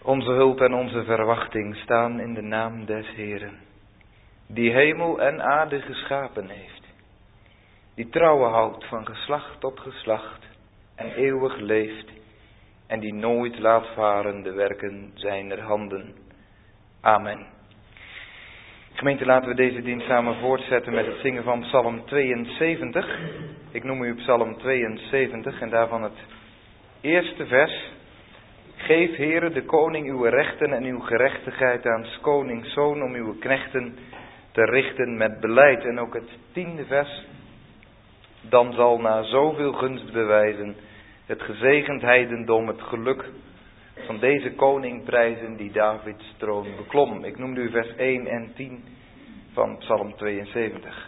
Onze hulp en onze verwachting staan in de naam des Heeren, die hemel en aarde geschapen heeft, die trouwen houdt van geslacht tot geslacht en eeuwig leeft en die nooit laat varen de werken zijner handen. Amen. Gemeente, laten we deze dienst samen voortzetten met het zingen van Psalm 72. Ik noem u Psalm 72 en daarvan het eerste vers. Geef, Heere, de koning uw rechten en uw gerechtigheid aan 's konings zoon om uw knechten te richten met beleid. En ook het 10e vers. Dan zal na zoveel gunst bewijzen het gezegend heidendom het geluk van deze koning prijzen die Davids troon beklom. Ik noemde u vers 1 en 10 van Psalm 72.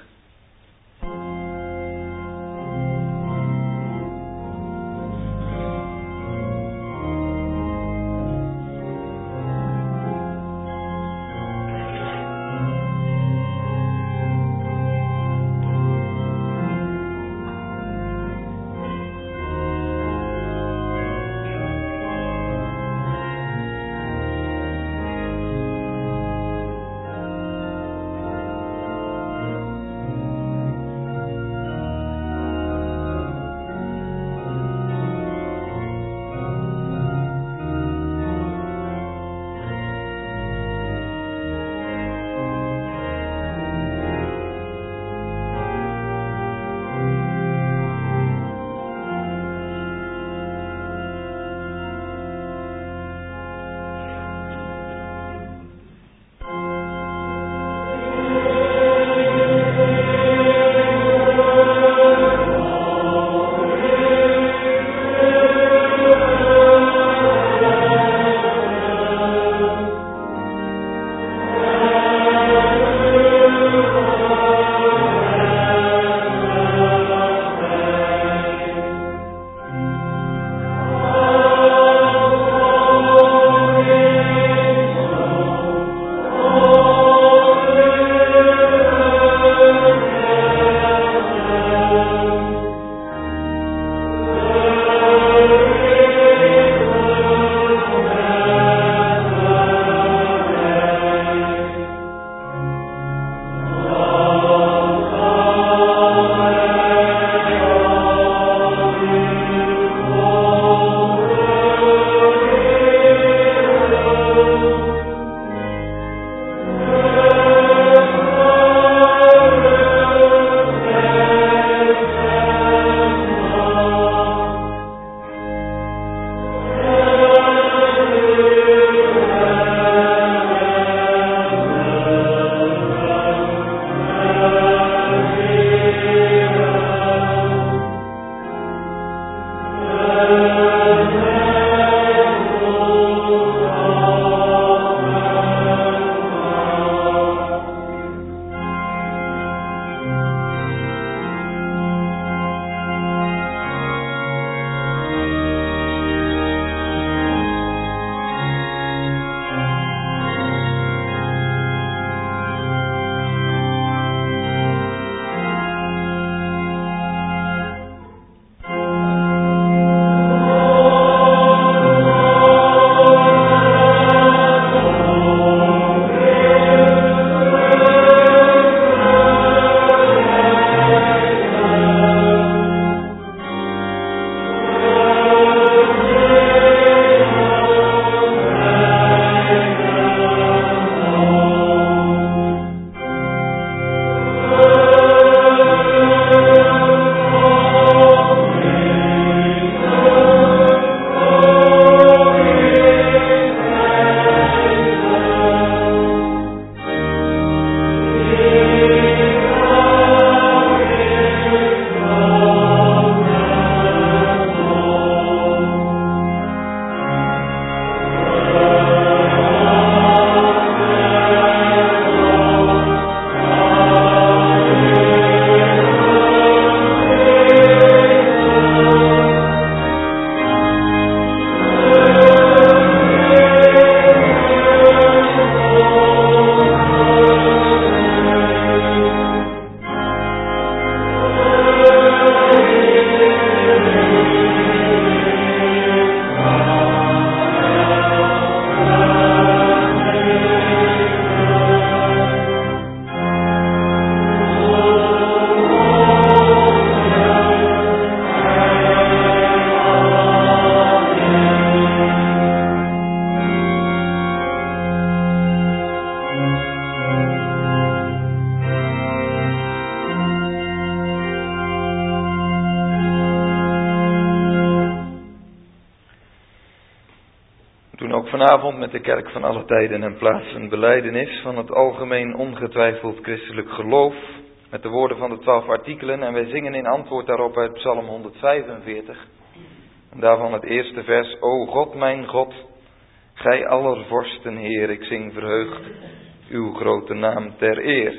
We doen ook vanavond met de kerk van alle tijden en plaatsen belijdenis van het algemeen ongetwijfeld christelijk geloof. Met de woorden van de 12 artikelen en wij zingen in antwoord daarop uit Psalm 145. En daarvan het eerste vers. O God, mijn God, gij aller vorsten Heer, ik zing verheugd uw grote naam ter eer.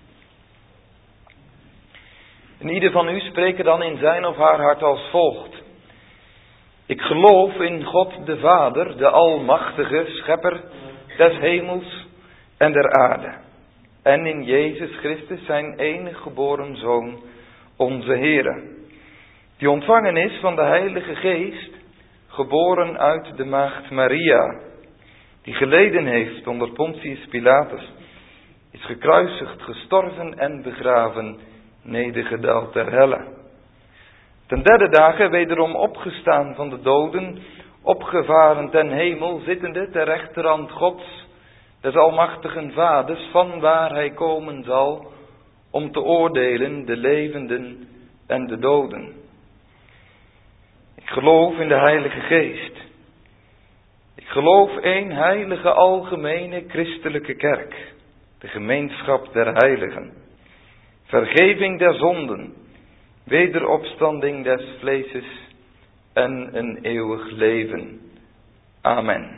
En ieder van u spreken dan in zijn of haar hart als volgt. Ik geloof in God de Vader, de Almachtige Schepper des hemels en der aarde. En in Jezus Christus zijn enige geboren Zoon, onze Heere. Die ontvangen is van de Heilige Geest, geboren uit de maagd Maria. Die geleden heeft onder Pontius Pilatus, is gekruisigd, gestorven en begraven, nedergedaald ter helle. Ten derde dagen wederom opgestaan van de doden, opgevaren ten hemel, zittende ter rechterhand Gods, des almachtigen Vaders, van waar hij komen zal, om te oordelen de levenden en de doden. Ik geloof in de Heilige Geest. Ik geloof één heilige algemene christelijke kerk, de gemeenschap der heiligen, vergeving der zonden, wederopstanding des vleeses en een eeuwig leven. Amen.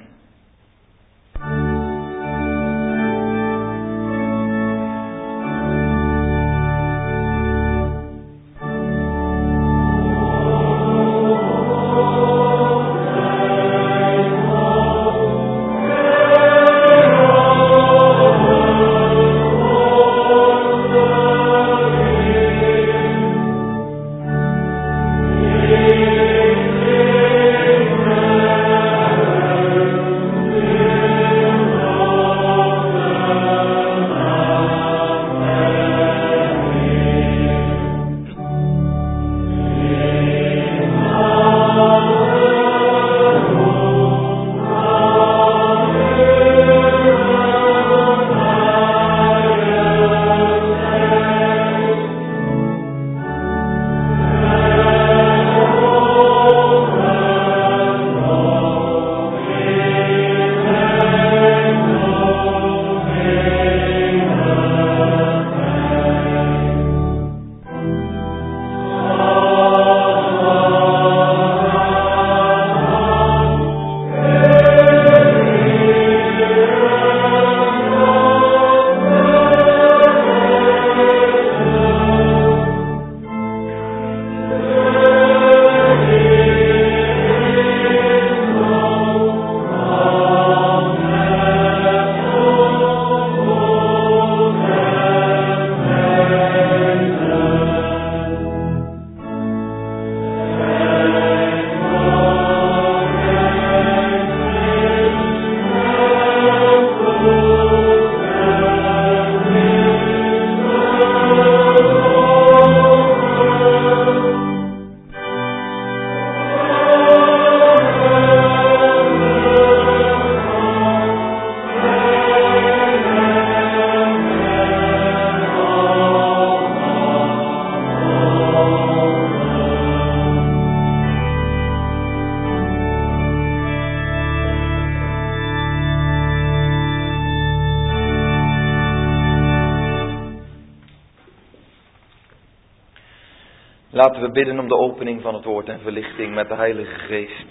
Laten we bidden om de opening van het woord en verlichting met de Heilige Geest.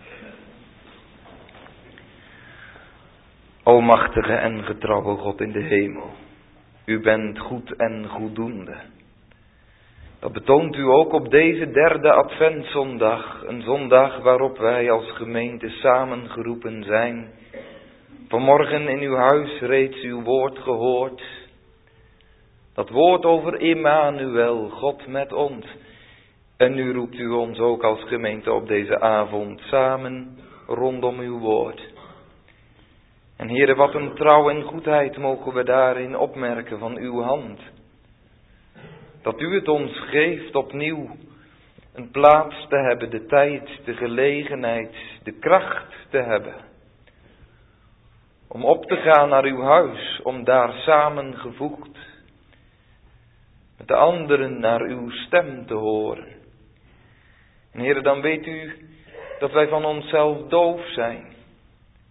O machtige en getrouwe God in de hemel, u bent goed en goeddoende. Dat betoont u ook op deze derde adventszondag, een zondag waarop wij als gemeente samengeroepen zijn. Vanmorgen in uw huis reeds uw woord gehoord. Dat woord over Immanuel, God met ons. En nu roept u ons ook als gemeente op deze avond samen rondom uw woord. En Heere, wat een trouw en goedheid mogen we daarin opmerken van uw hand. Dat u het ons geeft opnieuw een plaats te hebben, de tijd, de gelegenheid, de kracht te hebben. Om op te gaan naar uw huis, om daar samengevoegd met de anderen naar uw stem te horen. En Heere, dan weet u dat wij van onszelf doof zijn.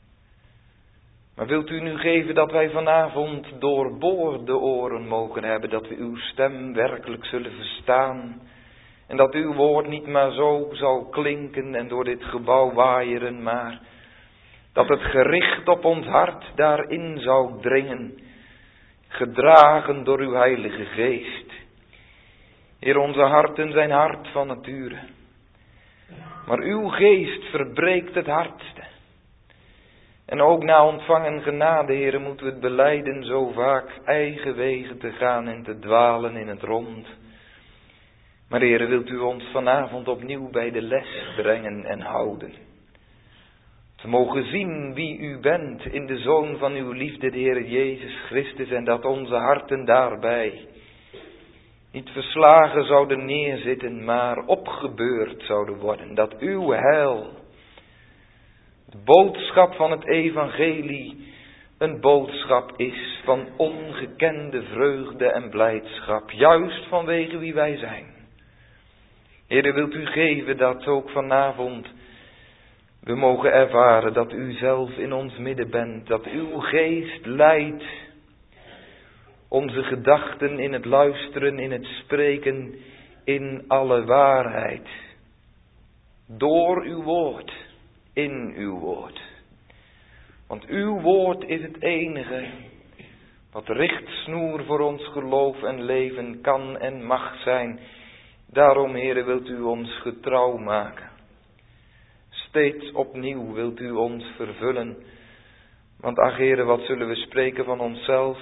Maar wilt u nu geven dat wij vanavond doorboorde oren mogen hebben, dat we uw stem werkelijk zullen verstaan. En dat uw woord niet maar zo zal klinken en door dit gebouw waaieren, maar dat het gericht op ons hart daarin zou dringen, gedragen door uw Heilige Geest. Heer, onze harten zijn hard van nature, maar uw Geest verbreekt het hardste. En ook na ontvangen genade, Heere, moeten we het belijden zo vaak eigen wegen te gaan en te dwalen in het rond. Maar Heere, wilt u ons vanavond opnieuw bij de les brengen en houden. Te mogen zien wie u bent in de Zoon van uw liefde, de Heer Jezus Christus. En dat onze harten daarbij niet verslagen zouden neerzitten, maar opgebeurd zouden worden. Dat uw heil, de boodschap van het evangelie, een boodschap is van ongekende vreugde en blijdschap. Juist vanwege wie wij zijn. Heere, wilt u geven dat ook vanavond we mogen ervaren dat u zelf in ons midden bent. Dat uw Geest leidt onze gedachten in het luisteren, in het spreken, in alle waarheid. Door uw woord, in uw woord. Want uw woord is het enige wat richtsnoer voor ons geloof en leven kan en mag zijn. Daarom, Heere, wilt u ons getrouw maken. Steeds opnieuw wilt u ons vervullen. Want ach, Heere, wat zullen we spreken van onszelf?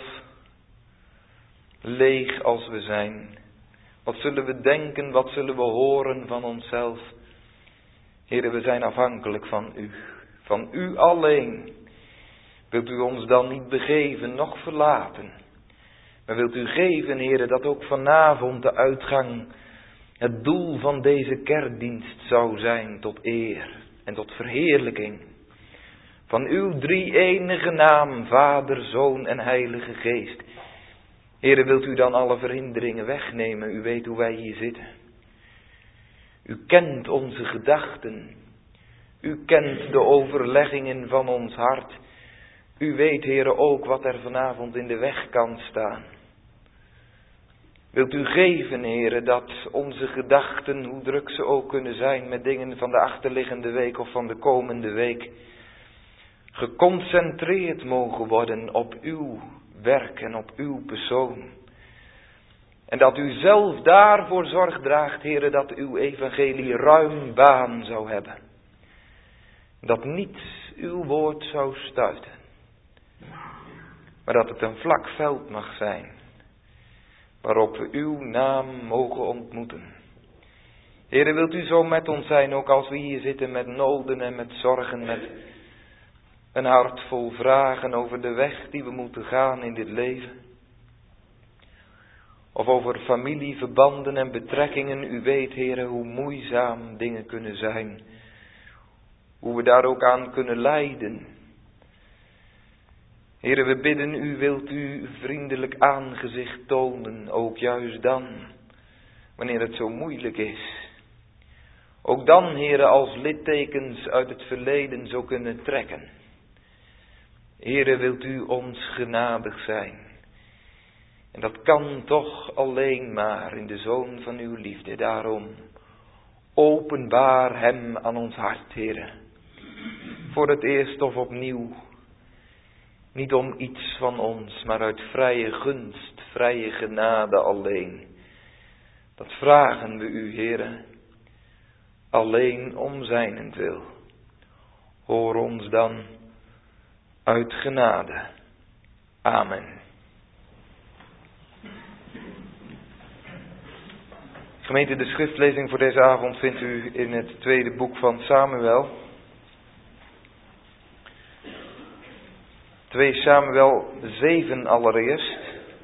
Leeg als we zijn. Wat zullen we denken, wat zullen we horen van onszelf? Heere, we zijn afhankelijk van u. Van u alleen. Wilt u ons dan niet begeven, noch verlaten? Maar wilt u geven, Heere, dat ook vanavond de uitgang, het doel van deze kerkdienst zou zijn tot eer en tot verheerlijking van uw drie-enige naam, Vader, Zoon en Heilige Geest. Heere, wilt u dan alle verhinderingen wegnemen? U weet hoe wij hier zitten. U kent onze gedachten. U kent de overleggingen van ons hart. U weet, Heere, ook wat er vanavond in de weg kan staan. Wilt u geven, Heere, dat onze gedachten, hoe druk ze ook kunnen zijn met dingen van de achterliggende week of van de komende week, geconcentreerd mogen worden op uw werk en op uw persoon. En dat u zelf daarvoor zorg draagt, Heere, dat uw evangelie ruim baan zou hebben. Dat niets uw woord zou stuiten. Maar dat het een vlak veld mag zijn, waarop we uw naam mogen ontmoeten. Heere, wilt u zo met ons zijn, ook als we hier zitten met noden en met zorgen, met een hart vol vragen over de weg die we moeten gaan in dit leven. Of over familieverbanden en betrekkingen. U weet, Heere, hoe moeizaam dingen kunnen zijn. Hoe we daar ook aan kunnen lijden. Heere, we bidden u, wilt u vriendelijk aangezicht tonen, ook juist dan, wanneer het zo moeilijk is. Ook dan, Heere, als littekens uit het verleden zo kunnen trekken. Heere, wilt u ons genadig zijn. En dat kan toch alleen maar in de Zoon van uw liefde. Daarom, openbaar hem aan ons hart, Heere. Voor het eerst of opnieuw. Niet om iets van ons, maar uit vrije gunst, vrije genade alleen. Dat vragen we u, Heere, alleen om zijnentwil. Hoor ons dan uit genade. Amen. Gemeente, de schriftlezing voor deze avond vindt u in het tweede boek van Samuel. 2 Samuel 7 allereerst.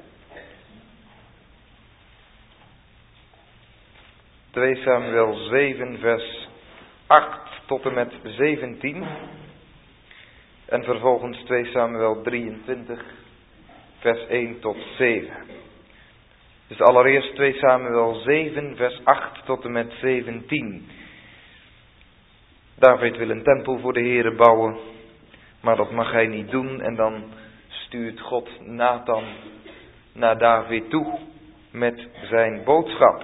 2 Samuel 7 vers 8 tot en met 17. En vervolgens 2 Samuel 23 vers 1 tot 7. Dus allereerst 2 Samuel 7 vers 8 tot en met 17. David wil een tempel voor de Heere bouwen. Maar dat mag hij niet doen en dan stuurt God Nathan naar David toe met zijn boodschap.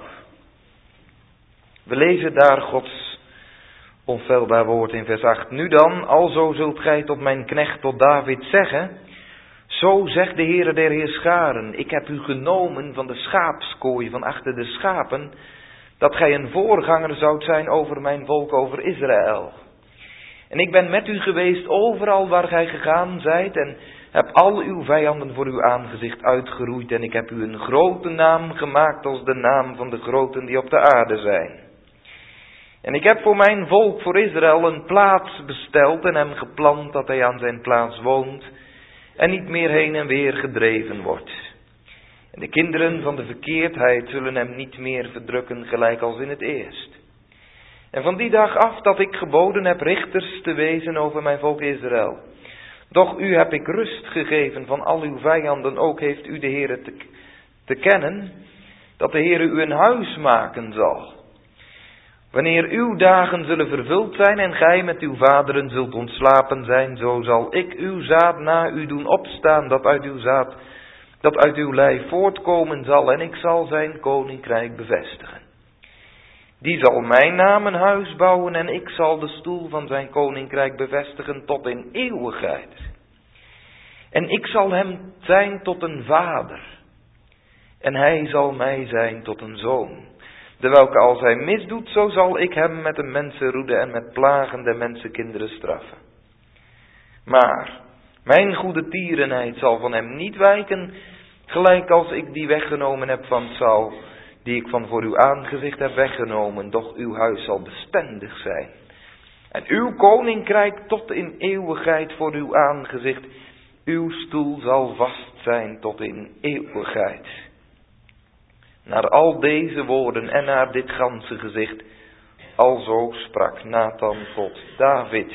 We lezen daar Gods onfeilbaar woord in vers 8. Nu dan, alzo zult gij tot mijn knecht tot David zeggen, zo zegt de Heere der Heerscharen, ik heb u genomen van de schaapskooi van achter de schapen, dat gij een voorganger zoudt zijn over mijn volk, over Israël. En ik ben met u geweest overal waar gij gegaan zijt en heb al uw vijanden voor uw aangezicht uitgeroeid en ik heb u een grote naam gemaakt als de naam van de groten die op de aarde zijn. En ik heb voor mijn volk, voor Israël, een plaats besteld en hem geplant dat hij aan zijn plaats woont en niet meer heen en weer gedreven wordt. En de kinderen van de verkeerdheid zullen hem niet meer verdrukken gelijk als in het eerst. En van die dag af dat ik geboden heb richters te wezen over mijn volk Israël. Doch u heb ik rust gegeven van al uw vijanden, ook heeft u de Heere te kennen, dat de Heere u een huis maken zal. Wanneer uw dagen zullen vervuld zijn en gij met uw vaderen zult ontslapen zijn, zo zal ik uw zaad na u doen opstaan, dat uit uw lijf voortkomen zal, en ik zal zijn koninkrijk bevestigen. Die zal mijn naam een huis bouwen en ik zal de stoel van zijn koninkrijk bevestigen tot in eeuwigheid. En ik zal hem zijn tot een vader en hij zal mij zijn tot een zoon. Dewelke als hij misdoet, zo zal ik hem met de mensenroede en met plagen der mensenkinderen straffen. Maar mijn goede tierenheid zal van hem niet wijken, gelijk als ik die weggenomen heb van Saul, die ik van voor uw aangezicht heb weggenomen, doch uw huis zal bestendig zijn. En uw koninkrijk tot in eeuwigheid voor uw aangezicht, uw stoel zal vast zijn tot in eeuwigheid. Naar al deze woorden en naar dit ganse gezicht, alzo sprak Nathan tot David.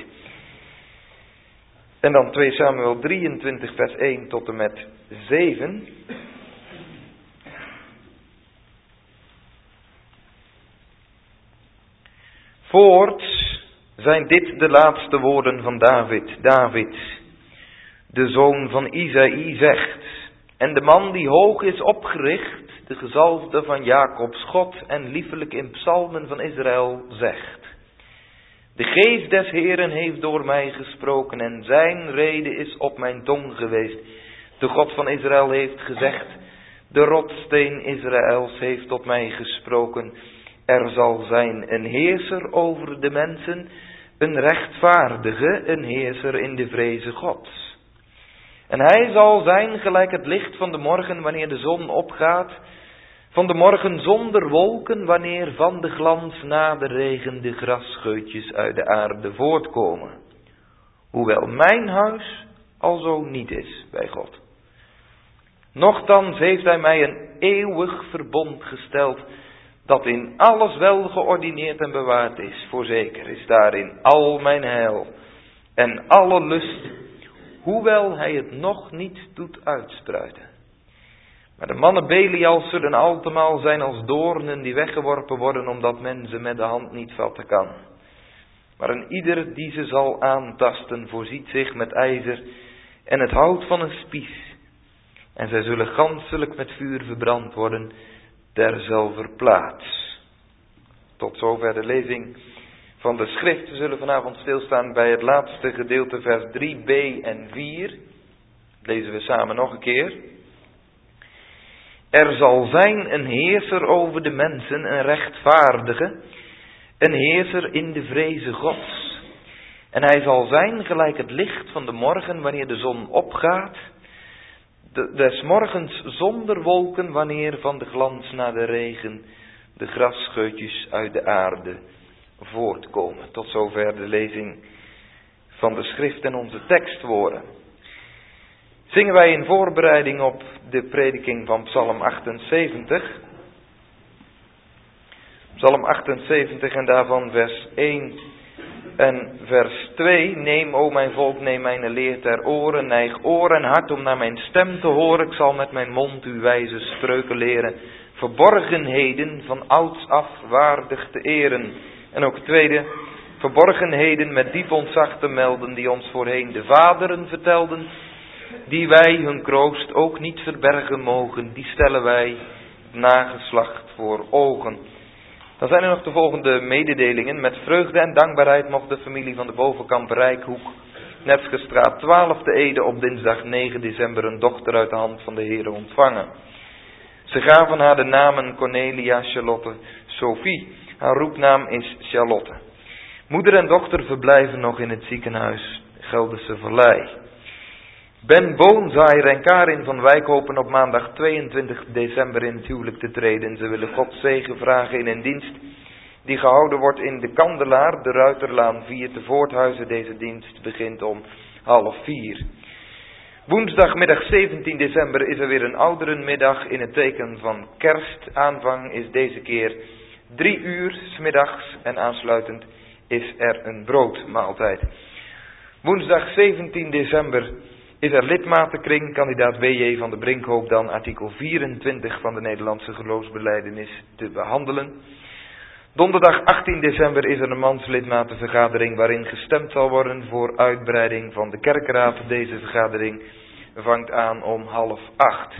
En dan 2 Samuel 23 vers 1 tot en met 7. Voorts zijn dit de laatste woorden van David. David, de zoon van Isaï, zegt, en de man die hoog is opgericht, de gezalfde van Jacobs God en liefelijk in psalmen van Israël, zegt, de geest des Heeren heeft door mij gesproken en zijn rede is op mijn tong geweest. De God van Israël heeft gezegd, de rotsteen Israëls heeft tot mij gesproken. Er zal zijn een heerser over de mensen, een rechtvaardige, een heerser in de vreze Gods. En hij zal zijn gelijk het licht van de morgen wanneer de zon opgaat, van de morgen zonder wolken wanneer van de glans na de regen de grasscheutjes uit de aarde voortkomen. Hoewel mijn huis alzo niet is bij God. Nochtans heeft hij mij een eeuwig verbond gesteld, dat in alles wel geordineerd en bewaard is. Voorzeker is daarin al mijn heil en alle lust, hoewel hij het nog niet doet uitspruiten. Maar de mannen Belial zullen altemaal zijn als doornen die weggeworpen worden, omdat men ze met de hand niet vatten kan. Maar een ieder die ze zal aantasten, voorziet zich met ijzer en het hout van een spies. En zij zullen ganselijk met vuur verbrand worden, derzelver plaats. Tot zover de lezing van de schrift. We zullen vanavond stilstaan bij het laatste gedeelte, vers 3b en 4. Dat lezen we samen nog een keer. Er zal zijn een heerser over de mensen, een rechtvaardige, een heerser in de vreze Gods. En hij zal zijn gelijk het licht van de morgen wanneer de zon opgaat, des morgens zonder wolken wanneer van de glans na de regen de grasscheutjes uit de aarde voortkomen. Tot zover de lezing van de schrift en onze tekstwoorden. Zingen wij in voorbereiding op de prediking van Psalm 78. Psalm 78 en daarvan vers 1 en vers 2. Neem, o mijn volk, neem mijn leer ter oren. Neig oor en hart om naar mijn stem te horen. Ik zal met mijn mond uw wijze spreuken leren. Verborgenheden van ouds af waardig te eren. En ook het tweede. verborgenheden met diep ontzag te melden, die ons voorheen de vaderen vertelden, die wij hun kroost ook niet verbergen mogen, die stellen wij het nageslacht voor ogen. Dan zijn er nog de volgende mededelingen. Met vreugde en dankbaarheid mocht de familie van de Bovenkamp Rijkhoek, Nevskestraat 12 te Ede, op dinsdag 9 december een dochter uit de hand van de Heere ontvangen. Ze gaven haar de namen Cornelia Charlotte Sophie. Haar roepnaam is Charlotte. Moeder en dochter verblijven nog in het ziekenhuis Gelderse Vallei. Ben Boonzaaier en Karin van Wijk hopen op maandag 22 december in het huwelijk te treden. Ze willen Gods zegen vragen in een dienst die gehouden wordt in de Kandelaar, de Ruiterlaan 4 te Voorthuizen. Deze dienst begint om 3:30. Woensdagmiddag 17 december is er weer een ouderenmiddag in het teken van kerst. Aanvang is deze keer 3 uur 's middags en aansluitend is er een broodmaaltijd. Woensdag 17 december is er lidmatenkring. Kandidaat B.J. van de Brinkhoop dan artikel 24 van de Nederlandse geloofsbelijdenis te behandelen. Donderdag 18 december is er een manslidmatenvergadering waarin gestemd zal worden voor uitbreiding van de kerkraad. Deze vergadering vangt aan om 7:30.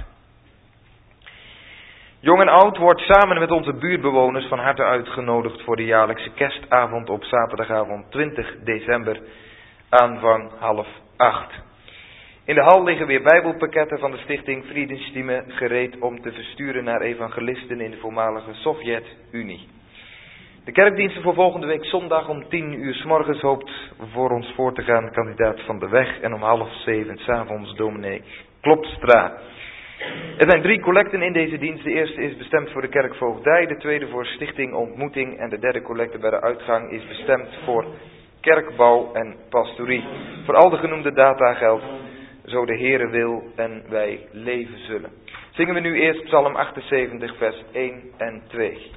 Jong en oud wordt samen met onze buurtbewoners van harte uitgenodigd voor de jaarlijkse kerstavond op zaterdagavond 20 december, aanvang 7:30. In de hal liggen weer bijbelpakketten van de stichting Friedensstimme gereed om te versturen naar evangelisten in de voormalige Sovjet-Unie. De kerkdiensten voor volgende week zondag om 10 uur 's morgens hoopt voor ons voor te gaan kandidaat Van de Weg en om 6:30 's avonds dominee Klopstra. Er zijn 3 collecten in deze dienst. De eerste is bestemd voor de kerkvoogdij, de tweede voor Stichting Ontmoeting en de derde collecte bij de uitgang is bestemd voor kerkbouw en pastorie. Voor al de genoemde data geldt, zo de Heere wil en wij leven zullen. Zingen we nu eerst Psalm 78 vers 1 en 2.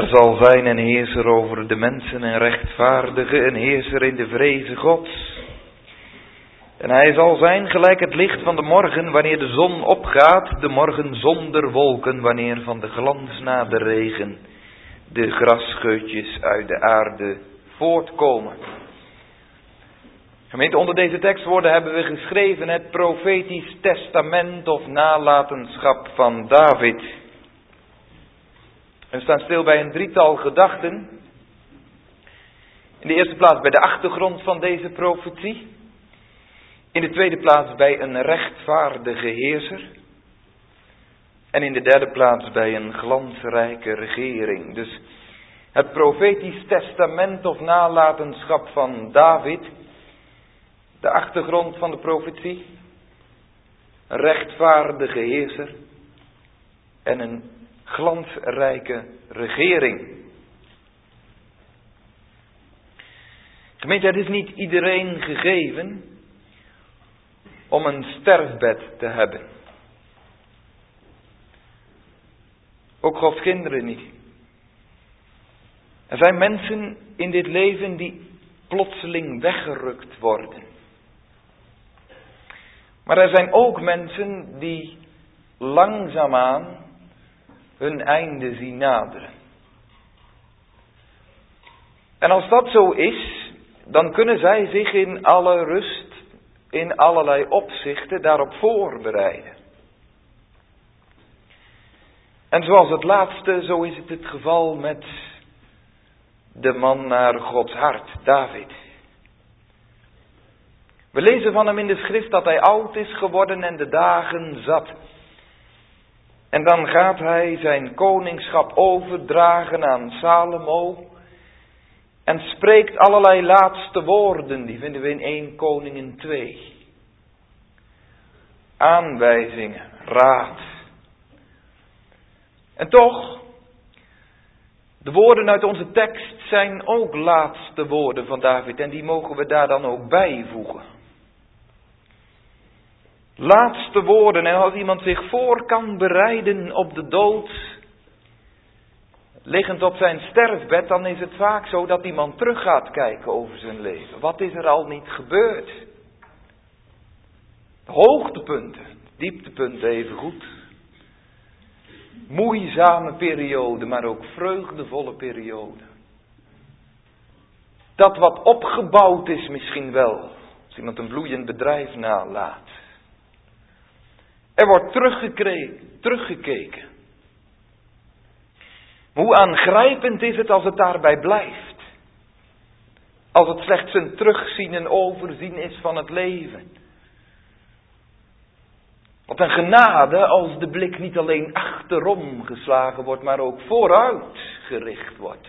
Er zal zijn een heerser over de mensen, een rechtvaardige, een heerser in de vreze Gods. En hij zal zijn gelijk het licht van de morgen, wanneer de zon opgaat, de morgen zonder wolken, wanneer van de glans na de regen de grasscheutjes uit de aarde voortkomen. Gemeente, onder deze tekstwoorden hebben we geschreven het profetisch testament of nalatenschap van David. We staan stil bij een drietal gedachten. In de eerste plaats bij de achtergrond van deze profetie. In de tweede plaats bij een rechtvaardige heerser. En in de derde plaats bij een glansrijke regering. Dus het profetisch testament of nalatenschap van David. De achtergrond van de profetie. Een rechtvaardige heerser. En een glansrijke regering. Gemeente, het is niet iedereen gegeven om een sterfbed te hebben. Ook Gods kinderen niet. Er zijn mensen in dit leven die plotseling weggerukt worden. Maar er zijn ook mensen die langzaamaan hun einde zien naderen. En als dat zo is, dan kunnen zij zich in alle rust, in allerlei opzichten daarop voorbereiden. En zoals het laatste, zo is het het geval met de man naar Gods hart, David. We lezen van hem in de schrift dat hij oud is geworden en de dagen zat. En dan gaat hij zijn koningschap overdragen aan Salomo. En spreekt allerlei laatste woorden, die vinden we in 1 Koningen 2. Aanwijzingen, raad. En toch, de woorden uit onze tekst zijn ook laatste woorden van David. En die mogen we daar dan ook bijvoegen. Laatste woorden, en als iemand zich voor kan bereiden op de dood, liggend op zijn sterfbed, dan is het vaak zo dat iemand terug gaat kijken over zijn leven. Wat is er al niet gebeurd? Hoogtepunten, dieptepunten even goed. Moeizame periode, maar ook vreugdevolle periode. Dat wat opgebouwd is misschien wel, als iemand een bloeiend bedrijf nalaat. Er wordt teruggekeken. Hoe aangrijpend is het als het daarbij blijft. Als het slechts een terugzien en overzien is van het leven. Wat een genade als de blik niet alleen achterom geslagen wordt, maar ook vooruit gericht wordt.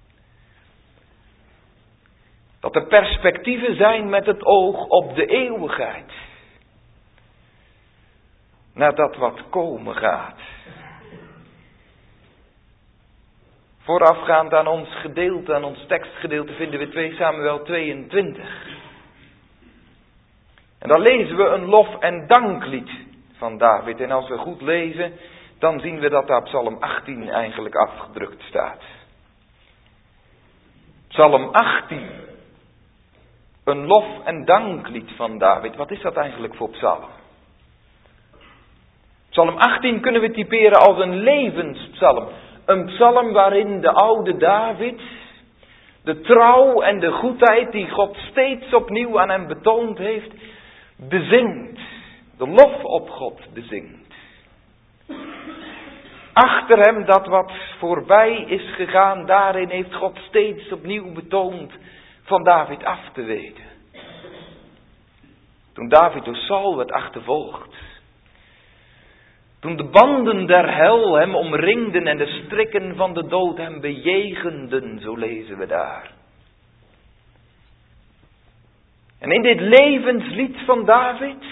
Dat er perspectieven zijn met het oog op de eeuwigheid. Naar dat wat komen gaat. Voorafgaand aan ons gedeelte, aan ons tekstgedeelte, vinden we 2 Samuel 22. En dan lezen we een lof- en danklied van David. En als we goed lezen, dan zien we dat daar Psalm 18 eigenlijk afgedrukt staat. Psalm 18. Een lof- en danklied van David. Wat is dat eigenlijk voor psalm? Psalm 18 kunnen we typeren als een levenspsalm. Een psalm waarin de oude David de trouw en de goedheid die God steeds opnieuw aan hem betoond heeft, bezingt. De lof op God bezingt. Achter hem dat wat voorbij is gegaan, daarin heeft God steeds opnieuw betoond van David af te weten. Toen David door Saul werd achtervolgd. Toen de banden der hel hem omringden en de strikken van de dood hem bejegenden, zo lezen we daar. En in dit levenslied van David,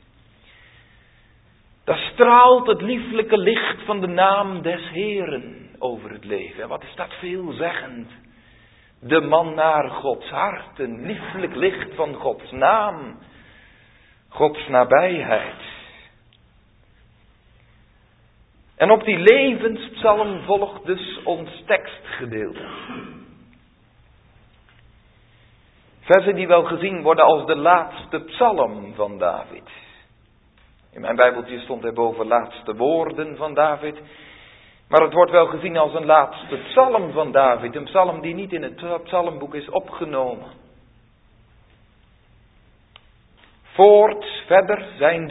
daar straalt het lieflijke licht van de naam des Heeren over het leven. En wat is dat veelzeggend? De man naar Gods hart, een lieflijk licht van Gods naam, Gods nabijheid. En op die levenspsalm volgt dus ons tekstgedeelte. Versen die wel gezien worden als de laatste psalm van David. In mijn Bijbeltje stond er boven laatste woorden van David. Maar het wordt wel gezien als een laatste psalm van David. Een psalm die niet in het psalmboek is opgenomen. Verder zijn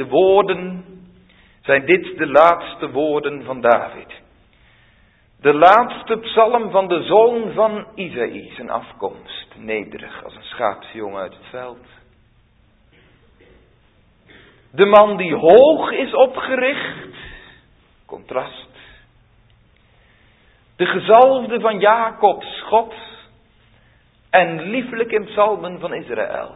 dit de laatste woorden van David. De laatste psalm van de zoon van Isaïe, zijn afkomst. Nederig als een schaapsjongen uit het veld. De man die hoog is opgericht. Contrast. De gezalfde van Jacobs God. En lieflijk in psalmen van Israël.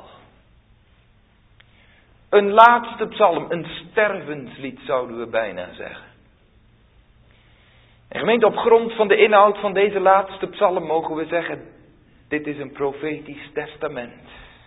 Een laatste psalm, een stervenslied zouden we bijna zeggen. En gemeente, op grond van de inhoud van deze laatste psalm mogen we zeggen, dit is een profetisch testament.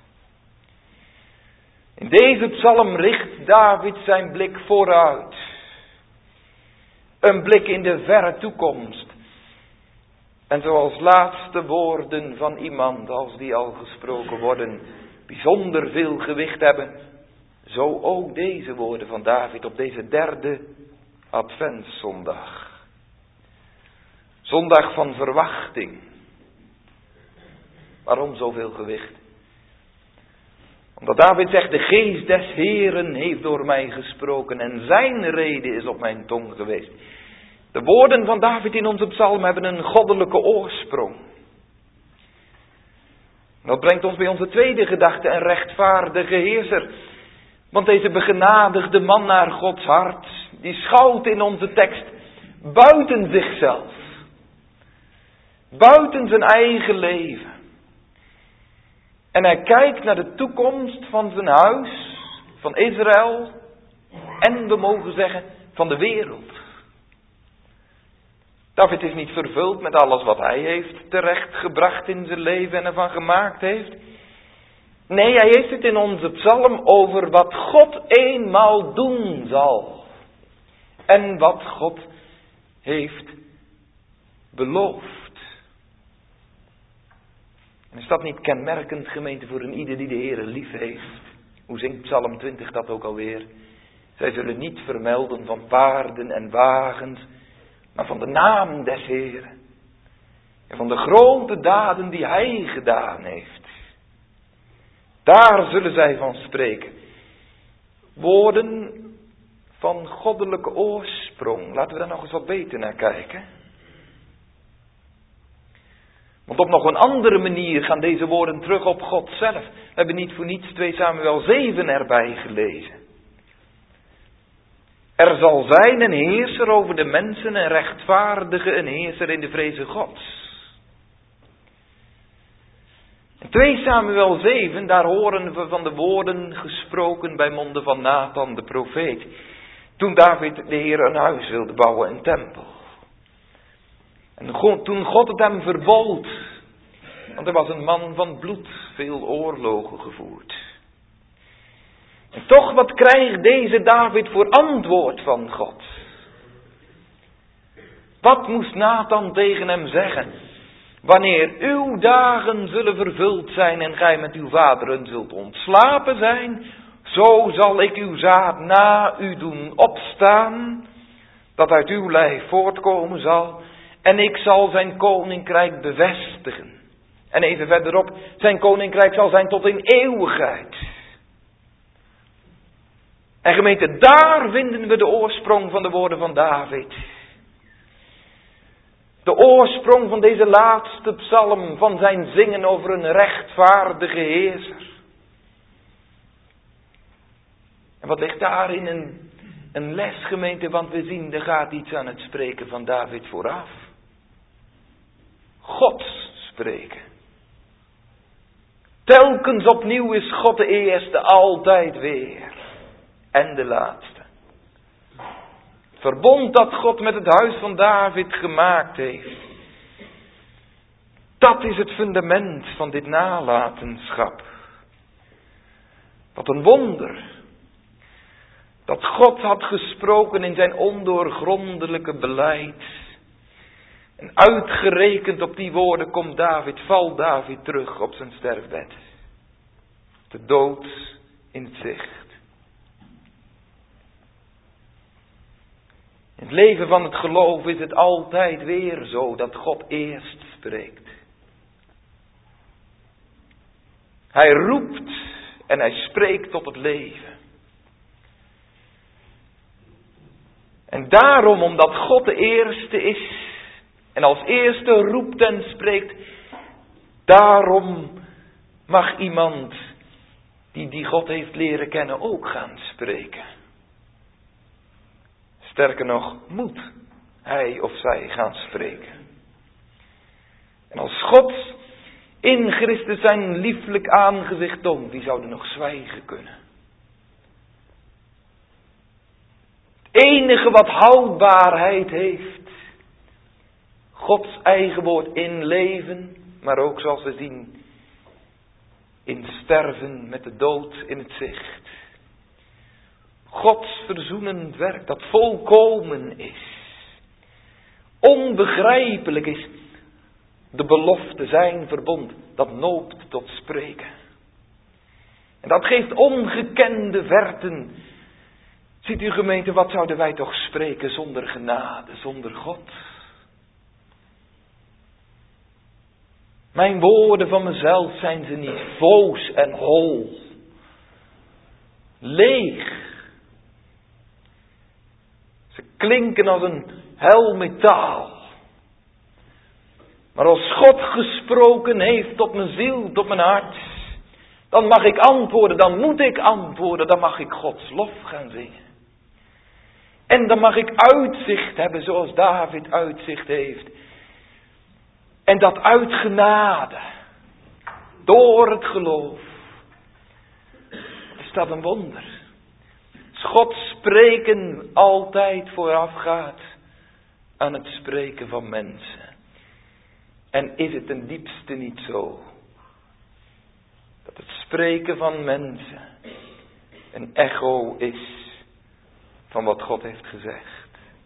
In deze psalm richt David zijn blik vooruit. Een blik in de verre toekomst. En zoals laatste woorden van iemand, als die al gesproken worden, bijzonder veel gewicht hebben, zo ook deze woorden van David op deze 3e Adventszondag. Zondag van verwachting. Waarom zoveel gewicht? Omdat David zegt, de geest des Heeren heeft door mij gesproken en zijn rede is op mijn tong geweest. De woorden van David in onze psalm hebben een goddelijke oorsprong. Dat brengt ons bij onze tweede gedachte, een rechtvaardige heerser. Want deze begenadigde man naar Gods hart, die schouwt in onze tekst buiten zichzelf. Buiten zijn eigen leven. En hij kijkt naar de toekomst van zijn huis, van Israël. En we mogen zeggen, van de wereld. David is niet vervuld met alles wat hij heeft terechtgebracht in zijn leven en ervan gemaakt heeft. Nee, hij heeft het in onze psalm over wat God eenmaal doen zal. En wat God heeft beloofd. En is dat niet kenmerkend, gemeente, voor een ieder die de Heere lief heeft? Hoe zingt Psalm 20 dat ook alweer? Zij zullen niet vermelden van paarden en wagens, maar van de naam des Heeren. En van de grote daden die Hij gedaan heeft. Daar zullen zij van spreken. Woorden van goddelijke oorsprong. Laten we daar nog eens wat beter naar kijken. Want op nog een andere manier gaan deze woorden terug op God zelf. We hebben niet voor niets 2 Samuel 7 erbij gelezen. Er zal zijn een heerser over de mensen, een rechtvaardige, een heerser in de vreze Gods. In 2 Samuel 7, daar horen we van de woorden gesproken bij monden van Nathan de profeet. Toen David de Heer een huis wilde bouwen, een tempel. En toen God het hem verbood, want hij was een man van bloed, veel oorlogen gevoerd. En toch, wat krijgt deze David voor antwoord van God? Wat moest Nathan tegen hem zeggen? Wanneer uw dagen zullen vervuld zijn en gij met uw vaderen zult ontslapen zijn, zo zal ik uw zaad na u doen opstaan, dat uit uw lijf voortkomen zal, en ik zal zijn koninkrijk bevestigen. En even verderop, zijn koninkrijk zal zijn tot in eeuwigheid. En gemeente, daar vinden we de oorsprong van de woorden van David. De oorsprong van deze laatste psalm, van zijn zingen over een rechtvaardige heerser. En wat ligt daarin een les, gemeente, want we zien, er gaat iets aan het spreken van David vooraf. God spreken. Telkens opnieuw is God de eerste, altijd weer. En de laatste. Het verbond dat God met het huis van David gemaakt heeft. Dat is het fundament van dit nalatenschap. Wat een wonder. Dat God had gesproken in zijn ondoorgrondelijke beleid. En uitgerekend op die woorden valt David terug op zijn sterfbed. De dood in het zicht. In het leven van het geloof is het altijd weer zo dat God eerst spreekt. Hij roept en hij spreekt tot het leven. En daarom, omdat God de eerste is en als eerste roept en spreekt, daarom mag iemand die God heeft leren kennen ook gaan spreken. Sterker nog, moet hij of zij gaan spreken. En als God in Christus zijn lieflijk aangezicht toont, wie zou er nog zwijgen kunnen? Het enige wat houdbaarheid heeft, Gods eigen woord in leven, maar ook zoals we zien, in sterven met de dood in het zicht. Gods verzoenend werk dat volkomen is. Onbegrijpelijk is. De belofte zijn verbond, dat noopt tot spreken. En dat geeft ongekende verten. Ziet u gemeente, wat zouden wij toch spreken zonder genade, zonder God? Mijn woorden van mezelf zijn ze niet, voos en hol. Leeg. Ze klinken als een hel metaal. Maar als God gesproken heeft tot mijn ziel, tot mijn hart, dan mag ik antwoorden, dan moet ik antwoorden, dan mag ik Gods lof gaan zingen. En dan mag ik uitzicht hebben zoals David uitzicht heeft. En dat uit genade, door het geloof. Is dat een wonder? Als God spreken altijd voorafgaat aan het spreken van mensen. En is het ten diepste niet zo, dat het spreken van mensen een echo is van wat God heeft gezegd.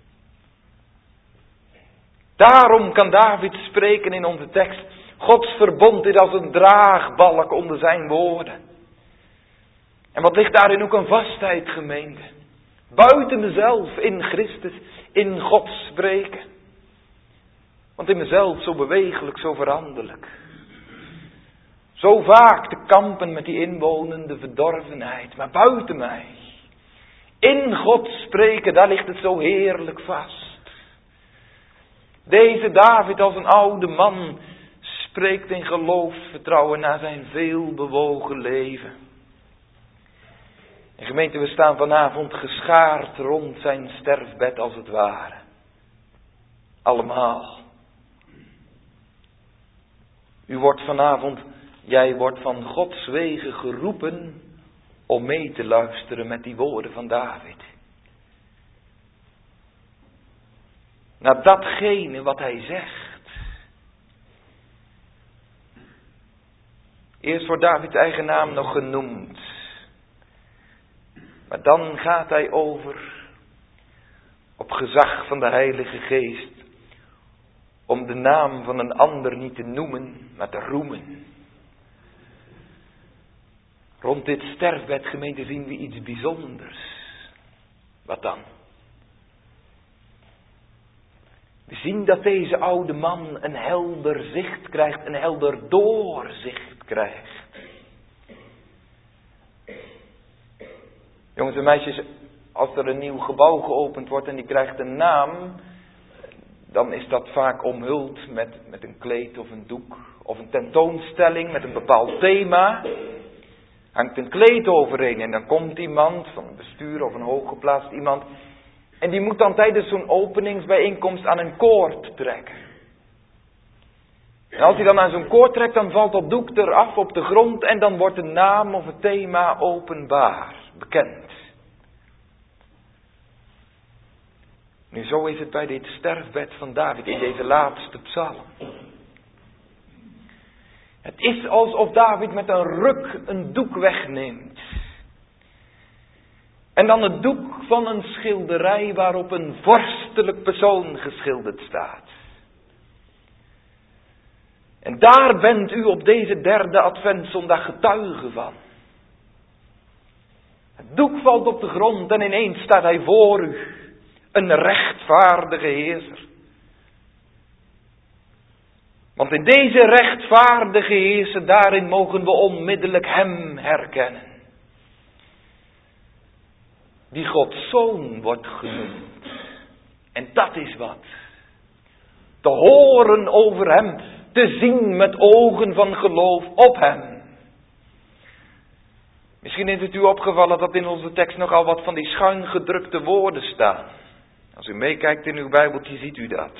Daarom kan David spreken in onze tekst. Gods verbond is als een draagbalk onder zijn woorden. En wat ligt daarin ook een vastheid, gemeente. Buiten mezelf, in Christus, in God spreken. Want in mezelf zo bewegelijk, zo veranderlijk. Zo vaak te kampen met die inwonende verdorvenheid. Maar buiten mij. In God spreken, daar ligt het zo heerlijk vast. Deze David als een oude man spreekt in geloofsvertrouwen na zijn veel bewogen leven. En gemeente, we staan vanavond geschaard rond zijn sterfbed als het ware. Allemaal. U wordt vanavond, jij wordt van Gods wegen geroepen om mee te luisteren met die woorden van David. Naar datgene wat hij zegt. Eerst wordt Davids eigen naam nog genoemd. Maar dan gaat hij over op gezag van de Heilige Geest. Om de naam van een ander niet te noemen, maar te roemen. Rond dit sterfbed, gemeente, zien we iets bijzonders. Wat dan? We zien dat deze oude man een helder zicht krijgt, een helder doorzicht krijgt. Jongens en meisjes, als er een nieuw gebouw geopend wordt en die krijgt een naam, dan is dat vaak omhuld met een kleed of een doek of een tentoonstelling met een bepaald thema. Hangt een kleed overheen en dan komt iemand van het bestuur of een hooggeplaatst iemand. En die moet dan tijdens zo'n openingsbijeenkomst aan een koord trekken. En als hij dan aan zo'n koord trekt, dan valt dat doek eraf op de grond en dan wordt de naam of het thema openbaar, bekend. Nu, zo is het bij dit sterfbed van David in deze laatste psalm. Het is alsof David met een ruk een doek wegneemt. En dan het doek van een schilderij waarop een vorstelijk persoon geschilderd staat. En daar bent u op deze derde adventszondag getuige van. Het doek valt op de grond en ineens staat hij voor u. Een rechtvaardige heerser. Want in deze rechtvaardige heerser, daarin mogen we onmiddellijk hem herkennen. Die Gods Zoon wordt genoemd. En dat is wat. Te horen over hem. Te zien met ogen van geloof op hem. Misschien is het u opgevallen dat in onze tekst nogal wat van die schuin gedrukte woorden staan. Als u meekijkt in uw Bijbeltje ziet u dat.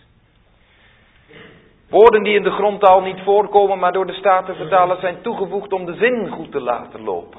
Woorden die in de grondtaal niet voorkomen, maar door de Statenvertaler zijn toegevoegd om de zin goed te laten lopen.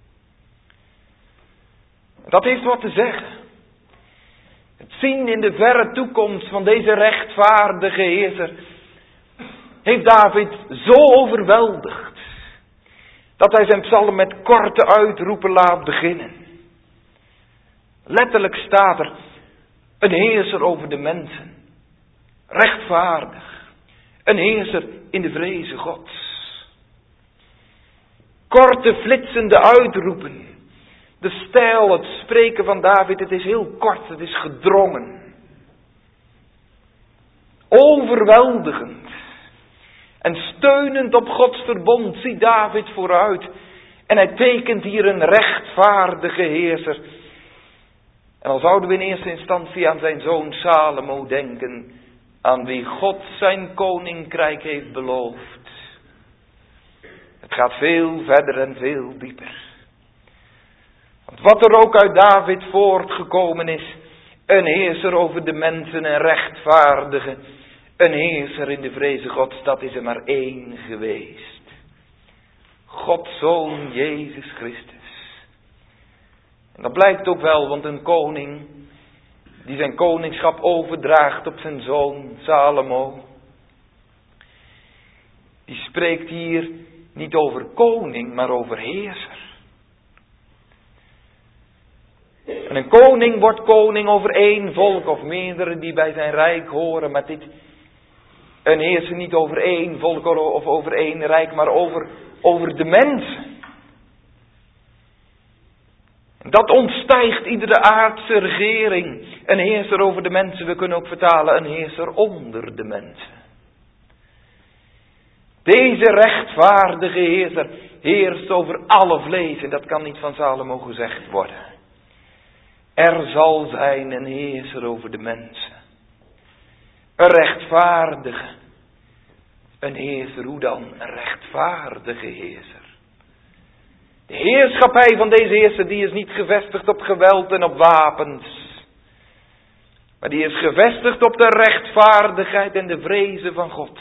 Dat heeft wat te zeggen. Het zien in de verre toekomst van deze rechtvaardige heerser heeft David zo overweldigd dat hij zijn psalm met korte uitroepen laat beginnen. Letterlijk staat er: een heerser over de mensen, rechtvaardig, een heerser in de vreze Gods. Korte flitsende uitroepen. De stijl, het spreken van David, het is heel kort, het is gedrongen. Overweldigend. En steunend op Gods verbond ziet David vooruit. En hij tekent hier een rechtvaardige heerser. En al zouden we in eerste instantie aan zijn zoon Salomo denken, aan wie God zijn koninkrijk heeft beloofd. Het gaat veel verder en veel dieper. Want wat er ook uit David voortgekomen is, een heerser over de mensen en rechtvaardige, een heerser in de vreze Gods, dat is er maar één geweest. Gods Zoon Jezus Christus. En dat blijkt ook wel, want een koning die zijn koningschap overdraagt op zijn zoon Salomo, die spreekt hier niet over koning, maar over heerser. En een koning wordt koning over één volk of meerdere die bij zijn rijk horen. Maar dit, een heerser niet over één volk of over één rijk, maar over de mensen. En dat ontstijgt iedere aardse regering. Een heerser over de mensen, we kunnen ook vertalen een heerser onder de mensen. Deze rechtvaardige heerser heerst over alle vlees en dat kan niet van Salomo gezegd worden. Er zal zijn een heerser over de mensen. Een rechtvaardige. Een heerser, hoe dan? Een rechtvaardige heerser. De heerschappij van deze heerser die is niet gevestigd op geweld en op wapens. Maar die is gevestigd op de rechtvaardigheid en de vrezen van God.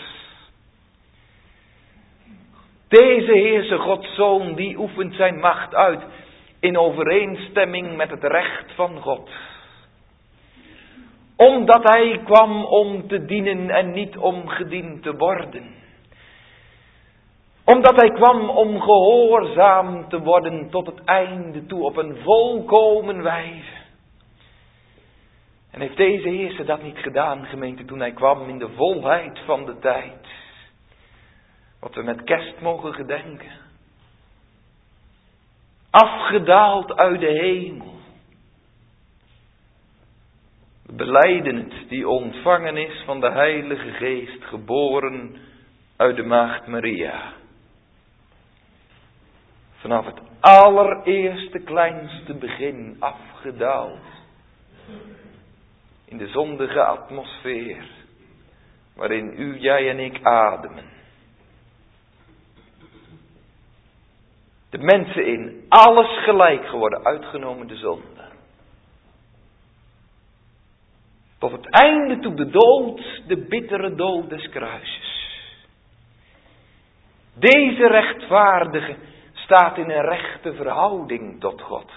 Deze heerser, Gods Zoon, die oefent zijn macht uit in overeenstemming met het recht van God. Omdat hij kwam om te dienen en niet om gediend te worden. Omdat hij kwam om gehoorzaam te worden tot het einde toe op een volkomen wijze. En heeft deze heerser dat niet gedaan, gemeente, toen hij kwam in de volheid van de tijd. Wat we met kerst mogen gedenken. Afgedaald uit de hemel. We belijden het, die ontvangen is van de Heilige Geest, geboren uit de Maagd Maria. Vanaf het allereerste kleinste begin afgedaald. In de zondige atmosfeer, waarin u, jij en ik ademen. De mensen in alles gelijk geworden, uitgenomen de zonde. Tot het einde toe de dood, de bittere dood des kruises. Deze rechtvaardige staat in een rechte verhouding tot God.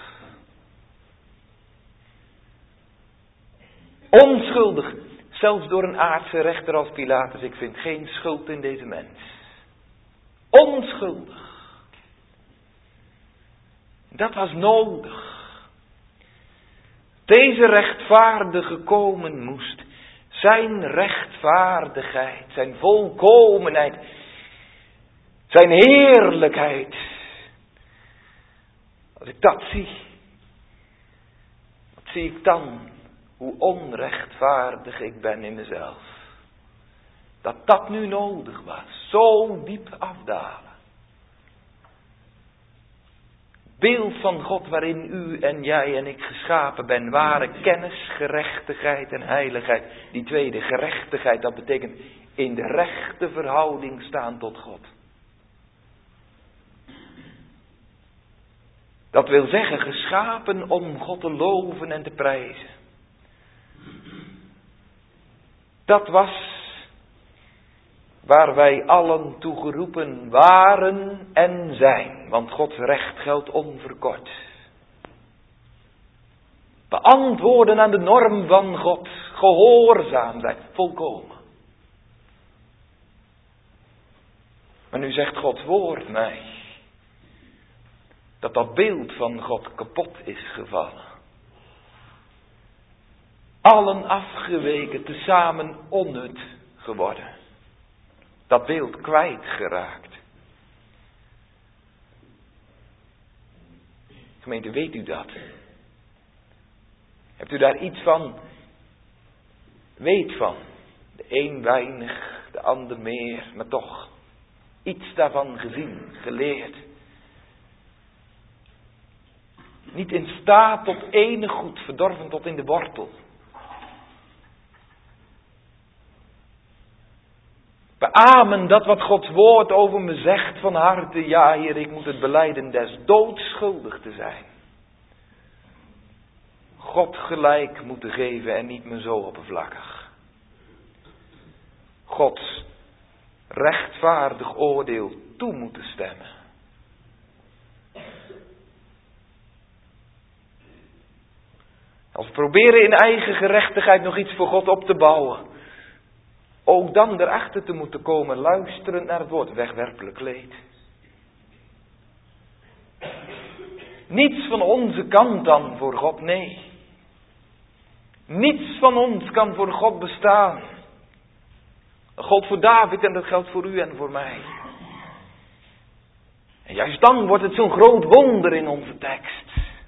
Onschuldig, zelfs door een aardse rechter als Pilatus. Ik vind geen schuld in deze mens. Onschuldig. Dat was nodig. Deze rechtvaardige komen moest. Zijn rechtvaardigheid, zijn volkomenheid, zijn heerlijkheid. Als ik dat zie, wat zie ik dan? Hoe onrechtvaardig ik ben in mezelf. Dat nu nodig was. Zo diep afdalen. Beeld van God waarin u en jij en ik geschapen ben. Ware kennis, gerechtigheid en heiligheid. Die tweede, gerechtigheid, dat betekent in de rechte verhouding staan tot God. Dat wil zeggen geschapen om God te loven en te prijzen. Dat was waar wij allen toe geroepen waren en zijn. Want Gods recht geldt onverkort. Beantwoorden aan de norm van God. Gehoorzaam zijn. Volkomen. Maar nu zegt Gods woord mij. Dat beeld van God kapot is gevallen. Allen afgeweken, tezamen onnut geworden. Dat beeld kwijtgeraakt. Gemeente, weet u dat? Hebt u daar iets van? Weet van. De een weinig, de ander meer, maar toch. Iets daarvan gezien, geleerd. Niet in staat tot enig goed, verdorven tot in de wortel. Beamen dat wat Gods woord over me zegt van harte. Ja, Heer, ik moet het belijden des doods schuldig te zijn. God gelijk moeten geven en niet meer zo oppervlakkig. Gods rechtvaardig oordeel toe moeten stemmen. Als we proberen in eigen gerechtigheid nog iets voor God op te bouwen. Ook dan erachter te moeten komen, luisterend naar het woord, wegwerpelijk leed. Niets van onze kant dan voor God, nee. Niets van ons kan voor God bestaan. Dat geldt voor David en dat geldt voor u en voor mij. En juist dan wordt het zo'n groot wonder in onze tekst.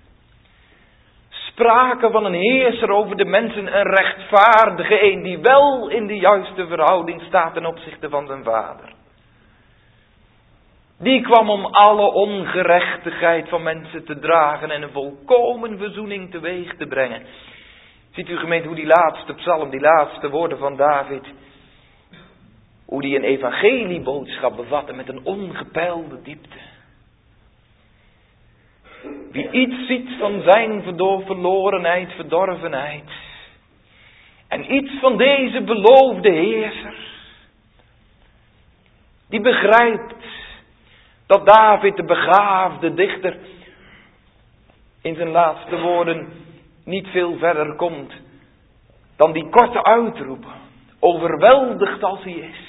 Sprake van een heerser over de mensen, een rechtvaardige, een die wel in de juiste verhouding staat ten opzichte van zijn vader. Die kwam om alle ongerechtigheid van mensen te dragen en een volkomen verzoening teweeg te brengen. Ziet u gemeente hoe die laatste psalm, die laatste woorden van David, hoe die een evangelieboodschap bevatten met een ongepeilde diepte. Wie iets ziet van zijn verlorenheid, verdorvenheid. En iets van deze beloofde heerser. Die begrijpt dat David, de begaafde dichter, in zijn laatste woorden niet veel verder komt dan die korte uitroep. Overweldigd als hij is.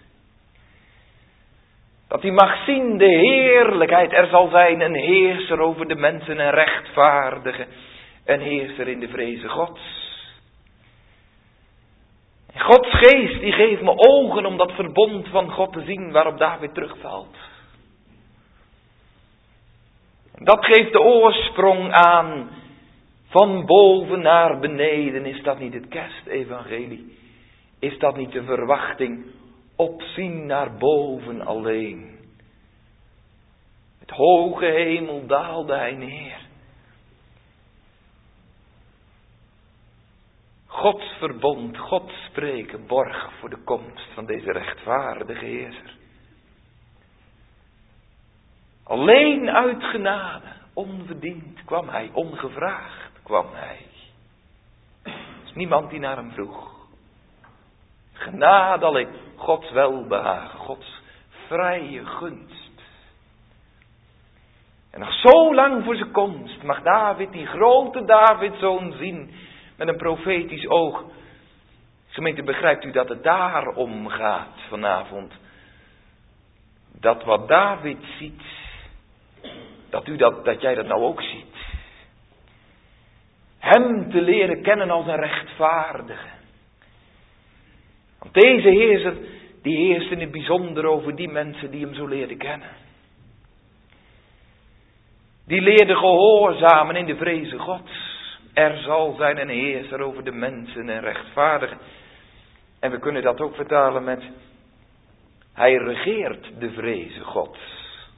Dat hij mag zien de heerlijkheid. Er zal zijn een heerser over de mensen, een rechtvaardige. Een heerser in de vreze Gods. En Gods geest die geeft me ogen om dat verbond van God te zien waarop David terugvalt. En dat geeft de oorsprong aan. Van boven naar beneden. Is dat niet het kerstevangelie? Is dat niet de verwachting? Opzien naar boven alleen. Het hoge hemel daalde hij neer. Gods verbond, Gods spreken, borg voor de komst van deze rechtvaardige heerser. Alleen uit genade, onverdiend kwam hij, ongevraagd kwam hij. Er is niemand die naar hem vroeg. Genade alleen, Gods welbehagen, Gods vrije gunst. En nog zo lang voor zijn komst mag David, die grote Davidzoon, zien met een profetisch oog. Gemeente, begrijpt u dat het daarom gaat vanavond? Dat wat David ziet, dat jij dat nou ook ziet. Hem te leren kennen als een rechtvaardige. Want deze heerser, die heerst in het bijzonder over die mensen die hem zo leerden kennen. Die leerden gehoorzamen in de vreze Gods. Er zal zijn een heerser over de mensen en rechtvaardige. En we kunnen dat ook vertalen met: hij regeert de vreze Gods.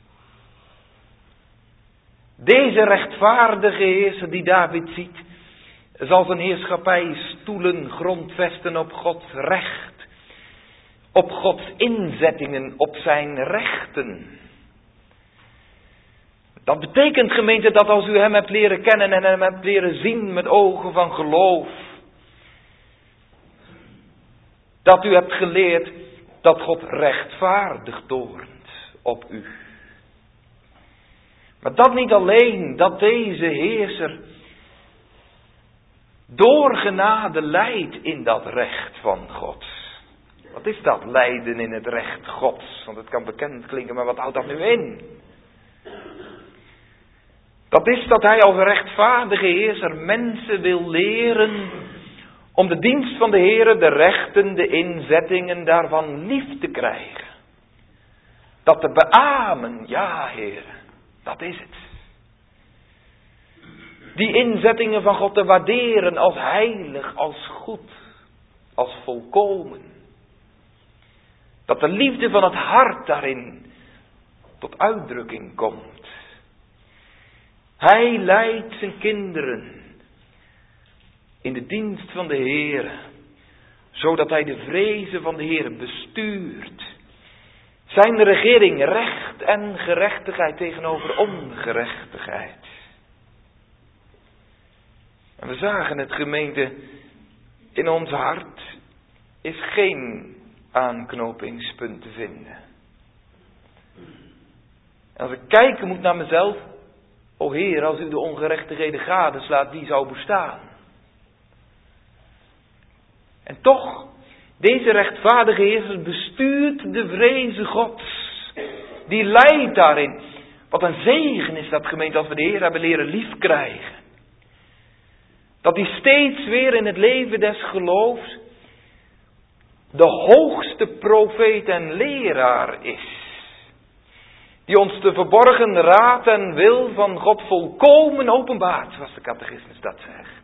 Deze rechtvaardige heerser die David ziet, zal zijn heerschappij stoelen grondvesten op Gods recht. Op Gods inzettingen, op zijn rechten. Dat betekent, gemeente, dat als u hem hebt leren kennen en hem hebt leren zien met ogen van geloof, dat u hebt geleerd dat God rechtvaardig toornt op u. Maar dat niet alleen, dat deze heerser door genade leidt in dat recht van God. Wat is dat, lijden in het recht Gods? Want het kan bekend klinken, maar wat houdt dat nu in? Dat is dat hij als rechtvaardige heerser mensen wil leren om de dienst van de Heere, de rechten, de inzettingen daarvan lief te krijgen. Dat te beamen, ja Heere, dat is het. Die inzettingen van God te waarderen als heilig, als goed, als volkomen. Dat de liefde van het hart daarin tot uitdrukking komt. Hij leidt zijn kinderen in de dienst van de Heere, zodat hij de vrezen van de Heere bestuurt. Zijn regering recht en gerechtigheid tegenover ongerechtigheid. En we zagen het, gemeente, in ons hart is geen aanknopingspunt te vinden. En als ik kijken moet naar mezelf, o Heer, als u de ongerechtigheden gadeslaat, wie zou bestaan? En toch, deze rechtvaardige Heer bestuurt de vreze Gods. Die leidt daarin. Wat een zegen is dat, gemeente, als we de Heer hebben leren lief krijgen. Dat hij steeds weer in het leven des geloofs de hoogste profeet en leraar is. Die ons de verborgen raad en wil van God volkomen openbaart, zoals de catechismus dat zegt.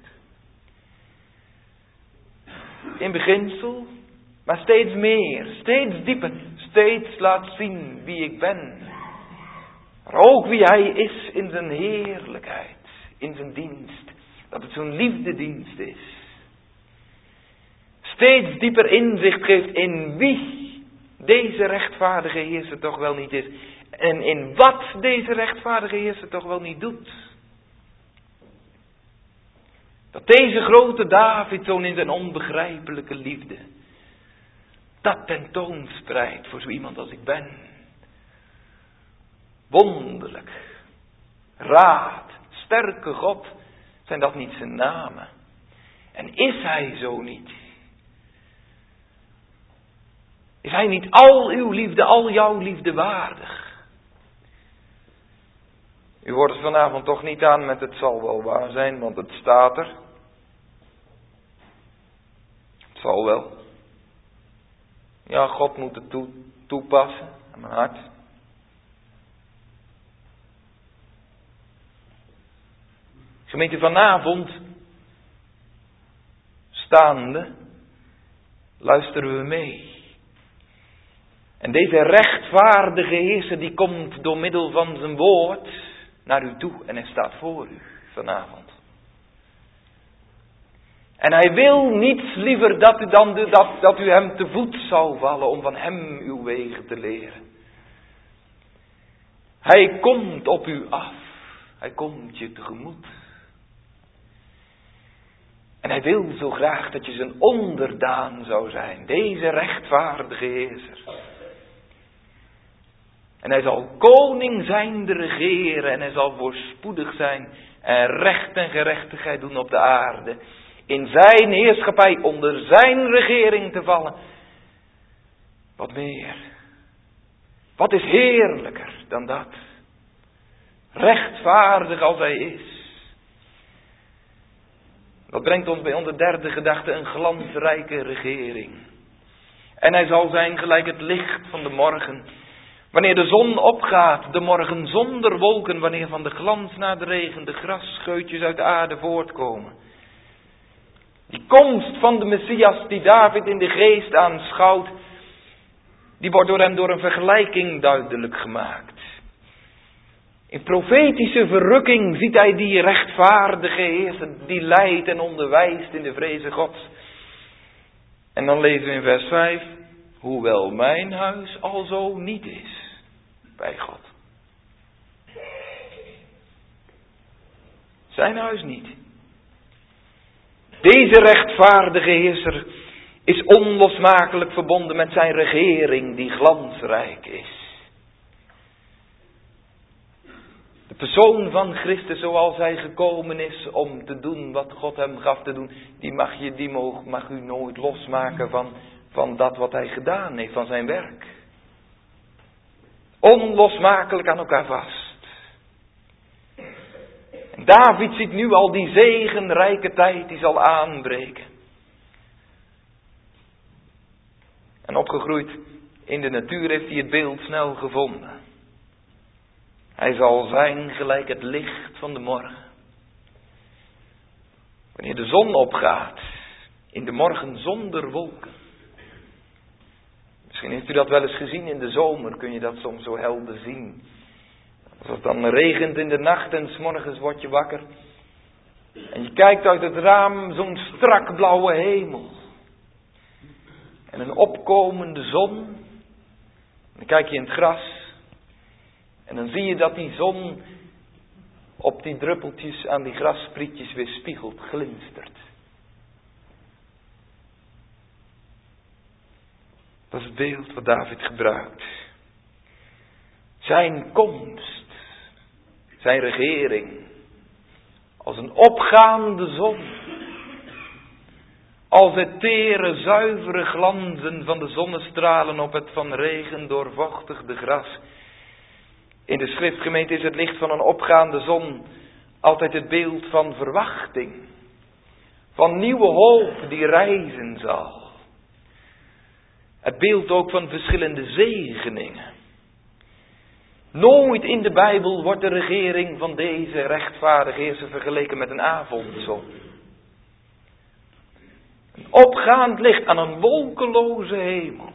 In beginsel, maar steeds meer, steeds dieper, steeds laat zien wie ik ben. Maar ook wie hij is in zijn heerlijkheid, in zijn dienst. Dat het zo'n liefdedienst is. Steeds dieper inzicht geeft in wie deze rechtvaardige heerser toch wel niet is. En in wat deze rechtvaardige heerser toch wel niet doet. Dat deze grote Davidzoon in zijn onbegrijpelijke liefde dat tentoonspreidt voor zo iemand als ik ben. Wonderlijk. Raad. Sterke God. Zijn dat niet zijn namen? En is hij zo niet? Is hij niet al uw liefde, al jouw liefde waardig? U wordt er vanavond toch niet aan met het zal wel waar zijn, want het staat er. Het zal wel. Ja, God moet het toepassen aan mijn hart. Gemeente, vanavond staande luisteren we mee. En deze rechtvaardige heerser die komt door middel van zijn woord naar u toe en hij staat voor u vanavond. En hij wil niets liever dat u hem te voet zou vallen om van hem uw wegen te leren. Hij komt op u af. Hij komt je tegemoet. En hij wil zo graag dat je zijn onderdaan zou zijn. Deze rechtvaardige heerser. En hij zal koning zijn de regeren. En hij zal voorspoedig zijn. En recht en gerechtigheid doen op de aarde. In zijn heerschappij onder zijn regering te vallen. Wat meer. Wat is heerlijker dan dat? Rechtvaardig als hij is. Dat brengt ons bij onze derde gedachte, een glansrijke regering. En hij zal zijn gelijk het licht van de morgen. Wanneer de zon opgaat, de morgen zonder wolken, wanneer van de glans naar de regen de grasscheutjes uit de aarde voortkomen. Die komst van de Messias die David in de geest aanschouwt, die wordt door hem door een vergelijking duidelijk gemaakt. In profetische verrukking ziet hij die rechtvaardige Heer die leidt en onderwijst in de vreze Gods. En dan lezen we in vers 5, hoewel mijn huis alzo niet is bij God. Zijn huis niet. Deze rechtvaardige Heerser is onlosmakelijk verbonden met zijn regering die glansrijk is. De persoon van Christus zoals hij gekomen is om te doen wat God hem gaf te doen, die mag u nooit losmaken van dat wat hij gedaan heeft, van zijn werk. Onlosmakelijk aan elkaar vast. En David ziet nu al die zegenrijke tijd die zal aanbreken. En opgegroeid in de natuur heeft hij het beeld snel gevonden. Hij zal zijn gelijk het licht van de morgen. Wanneer de zon opgaat, in de morgen zonder wolken. Misschien heeft u dat wel eens gezien in de zomer, kun je dat soms zo helder zien. Als het dan regent in de nacht en 's morgens word je wakker. En je kijkt uit het raam, zo'n strak blauwe hemel. En een opkomende zon. Dan kijk je in het gras. En dan zie je dat die zon op die druppeltjes aan die grassprietjes weer spiegelt, glinstert. Dat is het beeld wat David gebruikt. Zijn komst, zijn regering, als een opgaande zon. Als het tere, zuivere glanzen van de zonnestralen op het van regen doorvochtigde gras. In de schriftgemeente is het licht van een opgaande zon altijd het beeld van verwachting. Van nieuwe hoop die rijzen zal. Het beeld ook van verschillende zegeningen. Nooit in de Bijbel wordt de regering van deze rechtvaardige Heerser vergeleken met een avondzon. Een opgaand licht aan een wolkeloze hemel.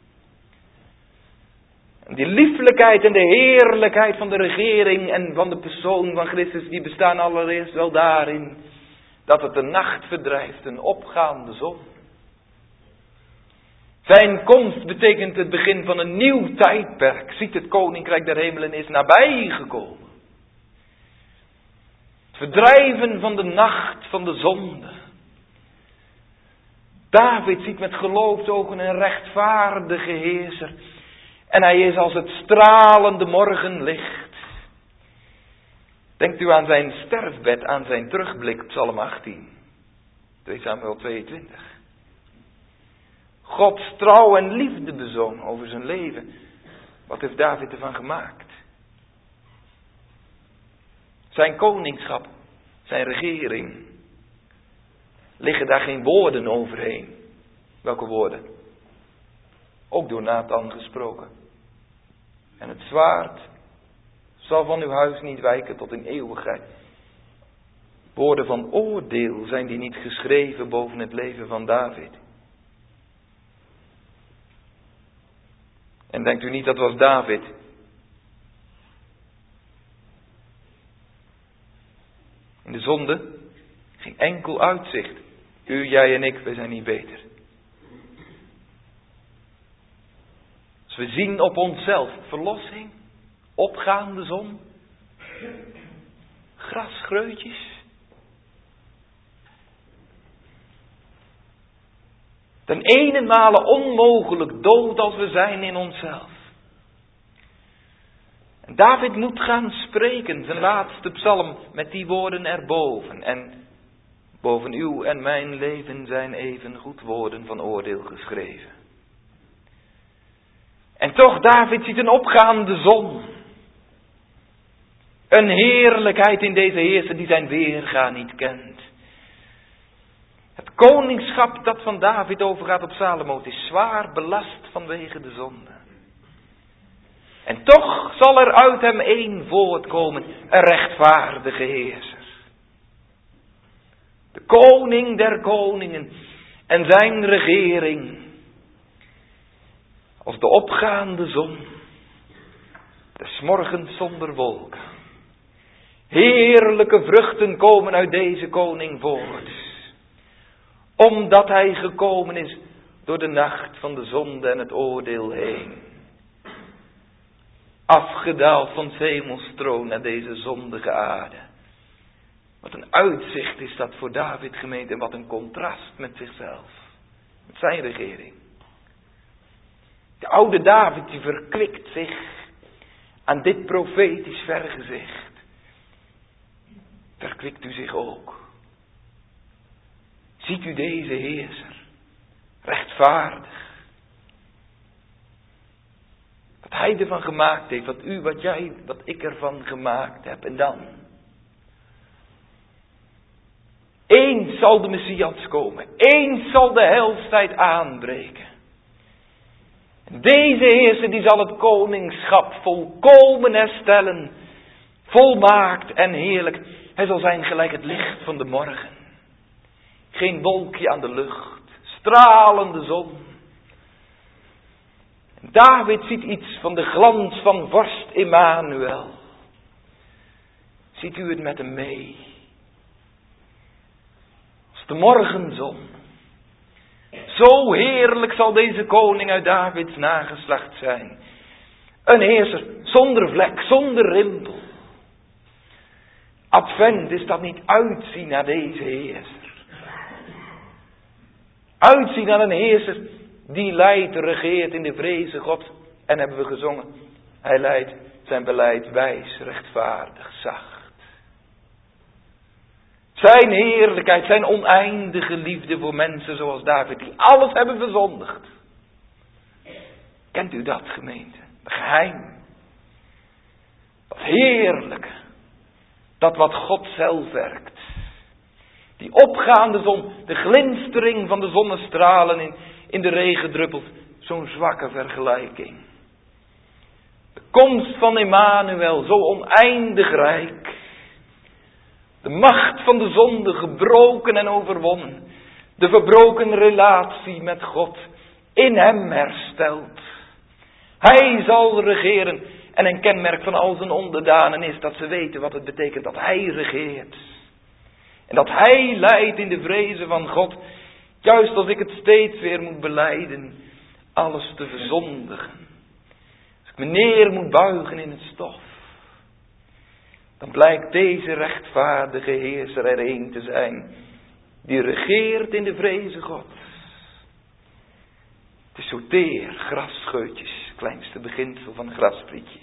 En die lieflijkheid en de heerlijkheid van de regering en van de persoon van Christus, die bestaan allereerst wel daarin dat het de nacht verdrijft, een opgaande zon. Zijn komst betekent het begin van een nieuw tijdperk. Ziet, het koninkrijk der hemelen is nabijgekomen. Het verdrijven van de nacht van de zonde. David ziet met geloofsogen een rechtvaardige Heerser. En hij is als het stralende morgenlicht. Denkt u aan zijn sterfbed, aan zijn terugblik, Psalm 18. 2 Samuel 22. Gods trouw en liefde bezoon over zijn leven. Wat heeft David ervan gemaakt? Zijn koningschap, zijn regering. Liggen daar geen woorden overheen? Welke woorden? Ook door Nathan gesproken. En het zwaard zal van uw huis niet wijken tot in eeuwigheid. Woorden van oordeel zijn die niet geschreven boven het leven van David. En denkt u niet, dat was David. In de zonde geen enkel uitzicht. U, jij en ik, wij zijn niet beter. Als we zien op onszelf verlossing, opgaande zon, grasscheutjes. Ten ene onmogelijk dood als we zijn in onszelf. En David moet gaan spreken, zijn laatste psalm, met die woorden erboven. En boven uw en mijn leven zijn even goed woorden van oordeel geschreven. En toch, David ziet een opgaande zon. Een heerlijkheid in deze Heerser die zijn weerga niet kent. Het koningschap dat van David overgaat op Salomo, het is zwaar belast vanwege de zonde. En toch zal er uit hem één voortkomen, een rechtvaardige heerser. De koning der koningen en zijn regering. Als de opgaande zon, des morgens zonder wolken. Heerlijke vruchten komen uit deze koning voort. Omdat hij gekomen is door de nacht van de zonde en het oordeel heen. Afgedaald van 's hemels troon naar deze zondige aarde. Wat een uitzicht is dat voor David, gemeente, en wat een contrast met zichzelf. Met zijn regering. De oude David die verkwikt zich aan dit profetisch vergezicht. Verkwikt u zich ook. Ziet u deze heerser, rechtvaardig. Wat hij ervan gemaakt heeft, wat u, wat jij, wat ik ervan gemaakt heb. En dan. Eens zal de Messias komen. Eens zal de heilstijd aanbreken. Deze heerser die zal het koningschap volkomen herstellen. Volmaakt en heerlijk. Hij zal zijn gelijk het licht van de morgen. Geen wolkje aan de lucht. Stralende zon. David ziet iets van de glans van vorst Immanuel. Ziet u het met hem mee? Als de morgenzon. Zo heerlijk zal deze koning uit Davids nageslacht zijn. Een heerser zonder vlek, zonder rimpel. Advent, is dat niet uitzien naar deze heerser? Uitzien naar een heerser die leidt, regeert in de vreze God. En hebben we gezongen. Hij leidt zijn beleid wijs, rechtvaardig, zacht. Zijn heerlijkheid, zijn oneindige liefde voor mensen zoals David, die alles hebben verzondigd. Kent u dat, gemeente? Het geheim. Dat heerlijke. Dat wat God zelf werkt. Die opgaande zon, de glinstering van de zonnestralen in de regendruppels. Zo'n zwakke vergelijking. De komst van Immanuel, zo oneindig rijk. De macht van de zonde gebroken en overwonnen. De verbroken relatie met God in hem hersteld. Hij zal regeren. En een kenmerk van al zijn onderdanen is dat ze weten wat het betekent dat hij regeert. En dat hij leidt in de vrezen van God. Juist als ik het steeds weer moet belijden. Alles te verzondigen. Als ik me neer moet buigen in het stof. Dan blijkt deze rechtvaardige heerser er een te zijn. Die regeert in de vrezen God. Het is zo teer, grasscheutjes. Kleinste beginsel van een grasprietje.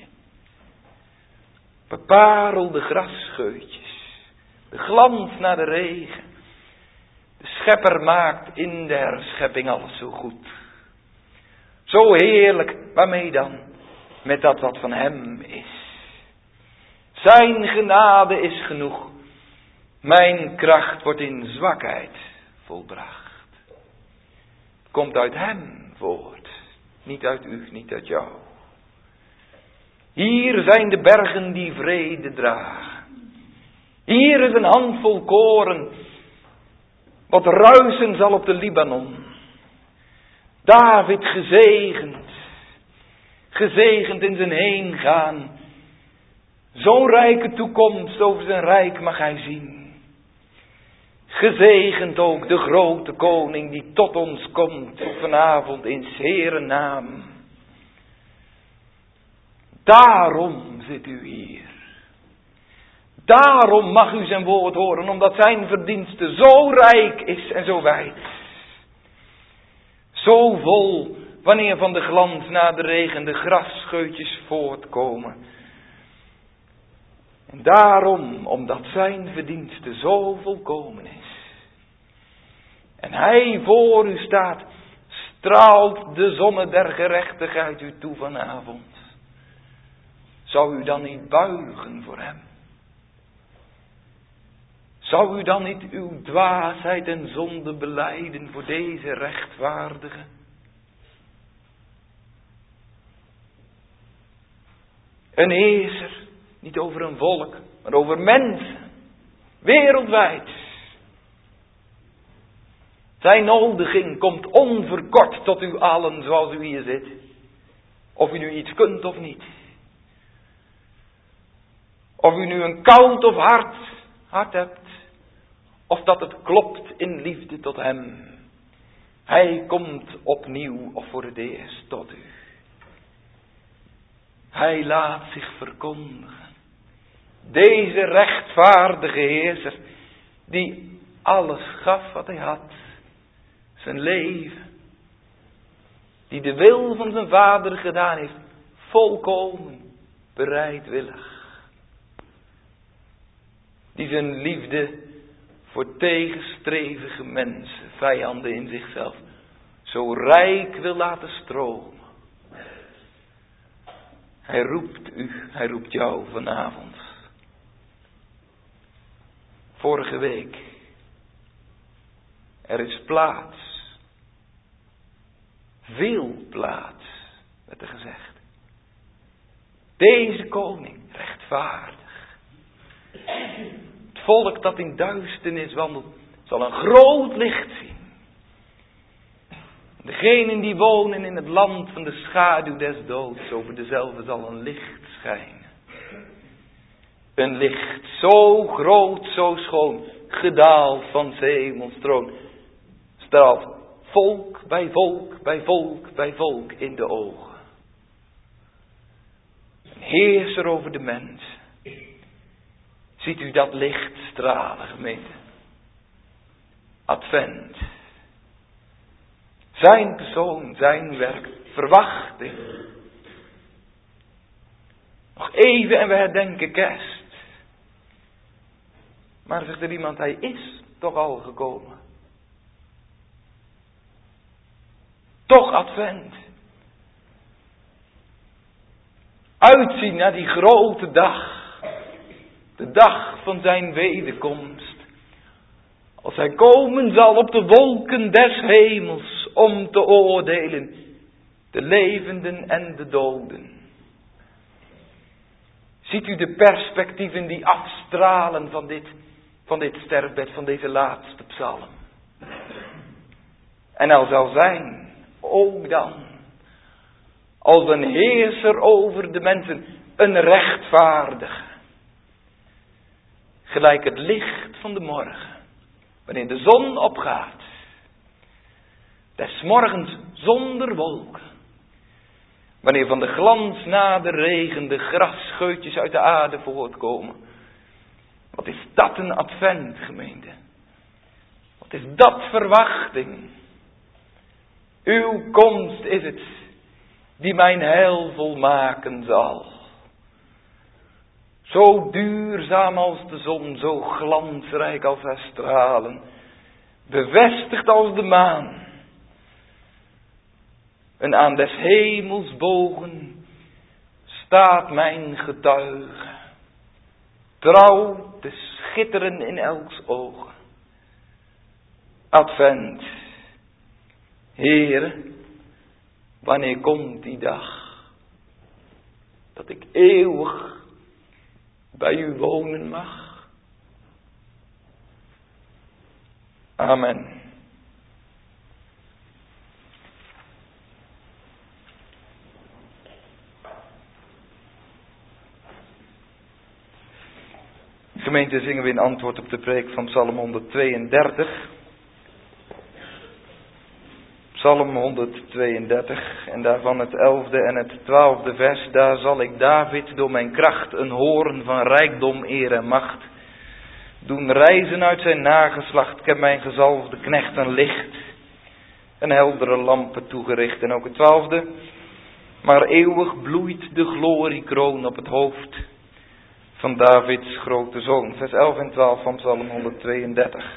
Beparelde grasscheutjes. De glans naar de regen. De schepper maakt in de herschepping alles zo goed. Zo heerlijk, waarmee dan? Met dat wat van hem is. Zijn genade is genoeg. Mijn kracht wordt in zwakheid volbracht. Komt uit hem voort. Niet uit u, niet uit jou. Hier zijn de bergen die vrede dragen. Hier is een handvol koren. Wat ruisen zal op de Libanon. David gezegend. Gezegend in zijn heengaan. Zo'n rijke toekomst over zijn rijk mag hij zien. Gezegend ook de grote koning die tot ons komt vanavond in 's Heeren naam. Daarom zit u hier. Daarom mag u zijn woord horen, omdat zijn verdienste zo rijk is en zo wijd. Zo vol, wanneer van de glans na de regen de grasscheutjes voortkomen. En daarom, omdat zijn verdienste zo volkomen is. En hij voor u staat, straalt de zonne der gerechtigheid u toe vanavond. Zou u dan niet buigen voor hem? Zou u dan niet uw dwaasheid en zonde belijden voor deze rechtvaardige? Een heerser, niet over een volk, maar over mensen, wereldwijd. Zijn nodiging komt onverkort tot u allen zoals u hier zit. Of u nu iets kunt of niet. Of u nu een koud of hart hebt. Of dat het klopt in liefde tot hem. Hij komt opnieuw of voor het eerst tot u. Hij laat zich verkondigen. Deze rechtvaardige heerser. Die alles gaf wat hij had. Zijn leven. Die de wil van zijn vader gedaan heeft. Volkomen bereidwillig. Die zijn liefde voor tegenstrevige mensen, vijanden in zichzelf, zo rijk wil laten stromen. Hij roept u, hij roept jou vanavond. Vorige week. Er is plaats. Veel plaats, werd er gezegd. Deze koning, rechtvaardig. Het volk dat in duisternis wandelt, zal een groot licht zien. Degenen die wonen in het land van de schaduw des doods, over dezelfde zal een licht schijnen. Een licht zo groot, zo schoon, gedaald van 's hemels troon, straalt volk bij volk bij volk bij volk in de ogen. Een heerser over de mens. Ziet u dat licht stralen, gemeente? Advent. Zijn persoon, zijn werk, verwachting. Nog even en we herdenken kerst. Maar zegt er iemand, hij is toch al gekomen. Toch advent. Uitzien naar die grote dag. De dag van zijn wederkomst. Als hij komen zal op de wolken des hemels om te oordelen. De levenden en de doden. Ziet u de perspectieven die afstralen van dit sterfbed, van deze laatste psalm. En er zal zijn, ook dan, als een heerser over de mensen, een rechtvaardige. Gelijk het licht van de morgen, wanneer de zon opgaat. Des morgens zonder wolken. Wanneer van de glans na de regen de grasscheutjes uit de aarde voortkomen. Wat is dat een advent, gemeente? Wat is dat verwachting? Uw komst is het die mijn heil volmaken zal. Zo duurzaam als de zon, zo glansrijk als haar stralen. Bevestigd als de maan. En aan des hemels bogen staat mijn getuige. Trouw te schitteren in elks ogen. Advent. Heere, wanneer komt die dag? Dat ik eeuwig bij u wonen mag. Amen. Gemeente, zingen we in antwoord op de preek van Psalm 132. Psalm 132 en daarvan het 11e en het 12e vers. Daar zal ik David door mijn kracht een hoorn van rijkdom, eer en macht doen reizen uit zijn nageslacht. Ik heb mijn gezalfde knecht een licht, een heldere lampen toegericht. En ook het 12e. Maar eeuwig bloeit de gloriekroon op het hoofd van Davids grote zoon. Vers 11 en 12 van Psalm 132.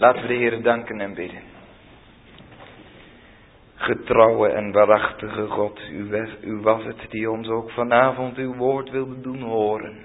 Laten we de Heere danken en bidden. Getrouwe en waarachtige God, u was het die ons ook vanavond uw woord wilde doen horen.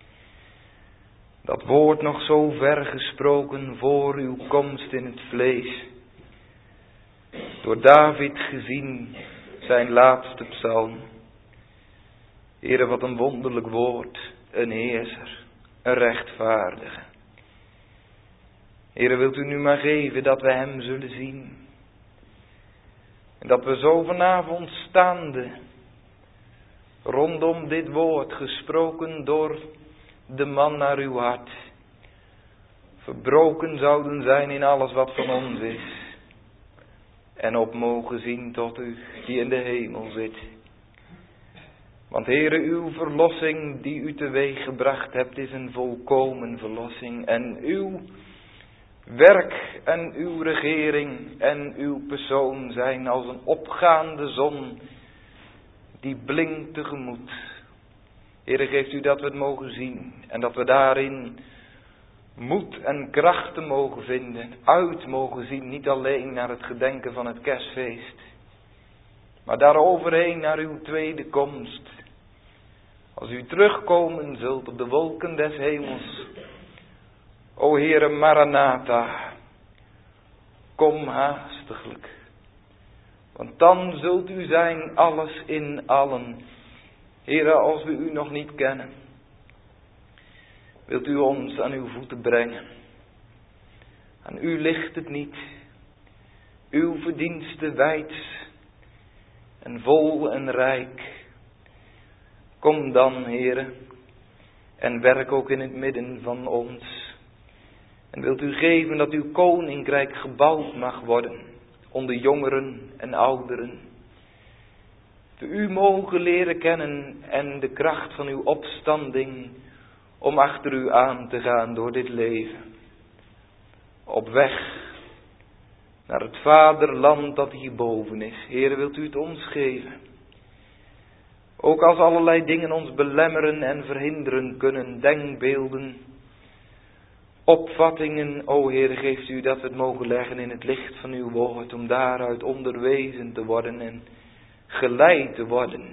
Dat woord nog zo ver gesproken voor uw komst in het vlees. Door David gezien, zijn laatste psalm. Heere, wat een wonderlijk woord, een heerser, een rechtvaardige. Heere, wilt u nu maar geven dat we hem zullen zien. En dat we zo vanavond staande, rondom dit woord gesproken door de man naar uw hart, verbroken zouden zijn in alles wat van ons is. En op mogen zien tot u die in de hemel zit. Want Heere, uw verlossing die u teweeg gebracht hebt is een volkomen verlossing. En uw werk en uw regering en uw persoon zijn als een opgaande zon die blinkt tegemoet. Heere, geeft u dat we het mogen zien en dat we daarin moed en krachten mogen vinden, uit mogen zien, niet alleen naar het gedenken van het kerstfeest, maar daaroverheen naar uw tweede komst. Als u terugkomen zult op de wolken des hemels, o Heere Maranatha, kom haastiglijk, want dan zult u zijn alles in allen. Heere, als we u nog niet kennen, wilt u ons aan uw voeten brengen. Aan u ligt het niet. Uw verdienste wijd en vol en rijk. Kom dan, Heere, en werk ook in het midden van ons. En wilt u geven dat uw koninkrijk gebouwd mag worden onder jongeren en ouderen. We u mogen leren kennen en de kracht van uw opstanding om achter u aan te gaan door dit leven. Op weg naar het vaderland dat hierboven is. Heere, wilt u het ons geven? Ook als allerlei dingen ons belemmeren en verhinderen kunnen, denkbeelden, opvattingen, o Heere, geeft u dat we het mogen leggen in het licht van uw woord, om daaruit onderwezen te worden en geleid te worden.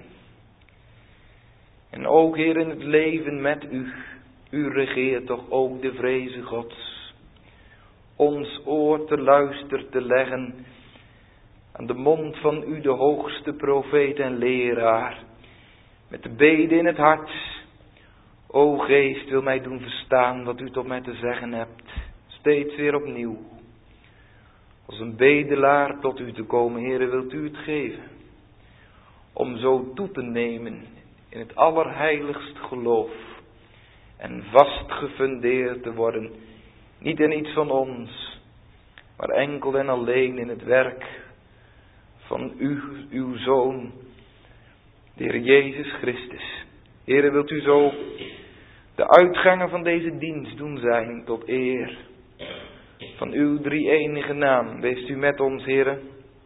En ook, Heer, in het leven met u. U regeert toch ook de vreze Gods. Ons oor te luisteren te leggen aan de mond van u, de hoogste profeet en leraar. Met de bede in het hart. O Geest, wil mij doen verstaan wat u tot mij te zeggen hebt. Steeds weer opnieuw. Als een bedelaar tot u te komen, Heere, wilt u het geven. Om zo toe te nemen in het allerheiligst geloof. En vast gefundeerd te worden. Niet in iets van ons. Maar enkel en alleen in het werk van u, uw Zoon. De Heer Jezus Christus. Heere, wilt u zo de uitgangen van deze dienst doen zijn tot eer van uw drie-enige naam. Wees u met ons, Heere.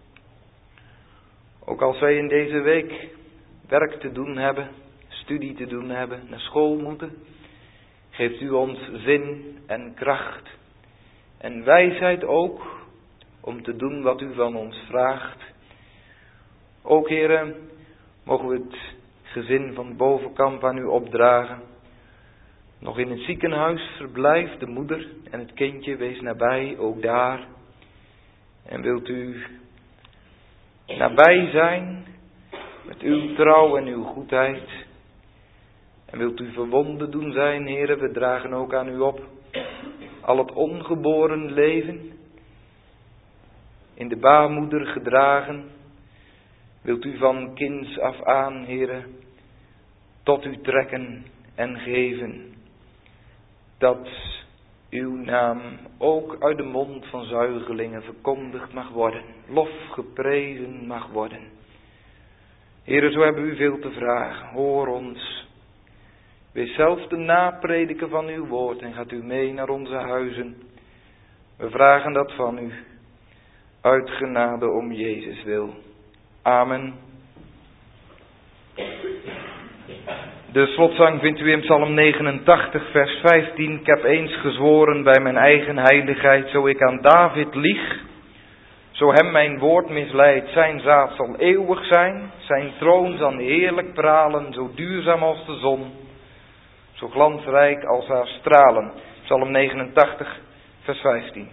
Ook als wij in deze week werk te doen hebben, studie te doen hebben, naar school moeten. Geeft u ons zin en kracht en wijsheid ook om te doen wat u van ons vraagt. Ook, Heere, mogen we het gezin van Bovenkamp aan u opdragen. Nog in het ziekenhuis verblijft de moeder en het kindje, wees nabij, ook daar. En wilt u nabij zijn met uw trouw en uw goedheid. En wilt u verwonden doen zijn, Heere, we dragen ook aan u op. Al het ongeboren leven, in de baarmoeder gedragen. Wilt u van kinds af aan, Heere, tot u trekken en geven. Dat uw naam ook uit de mond van zuigelingen verkondigd mag worden. Lof geprezen mag worden. Heere, zo hebben u veel te vragen. Hoor ons. Wees zelf de naprediker van uw woord en gaat u mee naar onze huizen. We vragen dat van u. Uit genade om Jezus wil. Amen. De slotzang vindt u in Psalm 89, vers 15. Ik heb eens gezworen bij mijn eigen heiligheid, zo ik aan David lieg, zo hem mijn woord misleidt. Zijn zaad zal eeuwig zijn, zijn troon zal heerlijk pralen, zo duurzaam als de zon, zo glansrijk als haar stralen. Psalm 89, vers 15.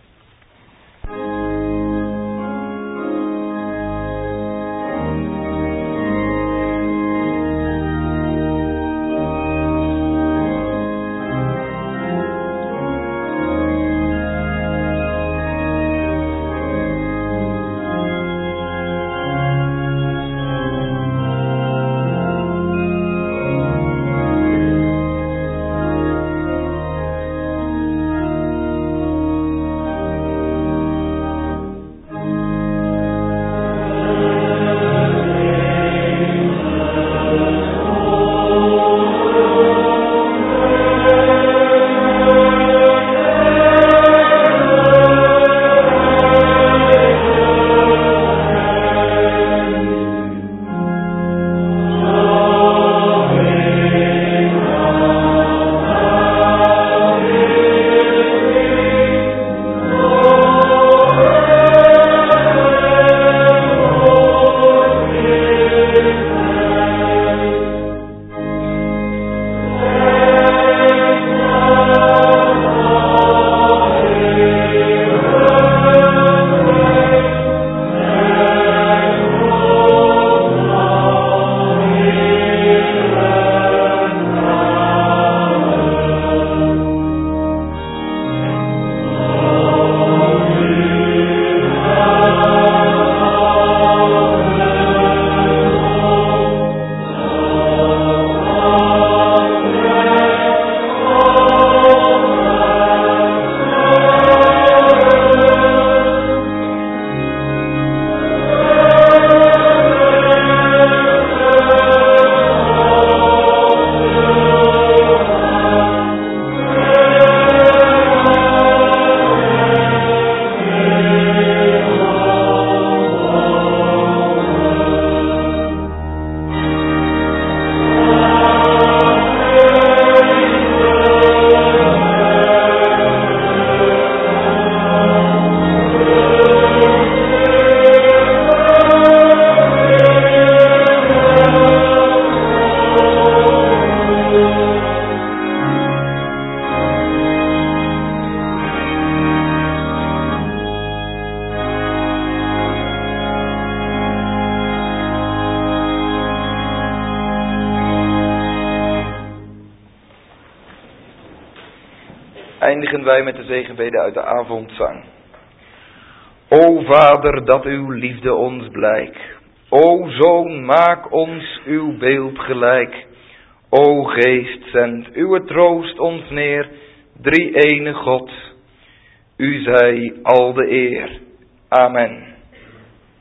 Eindigen wij met de zegenbede uit de avondzang. O Vader, dat uw liefde ons blijk. O Zoon, maak ons uw beeld gelijk. O Geest, zend uw troost ons neer. Drie-ene God, u zij al de eer. Amen.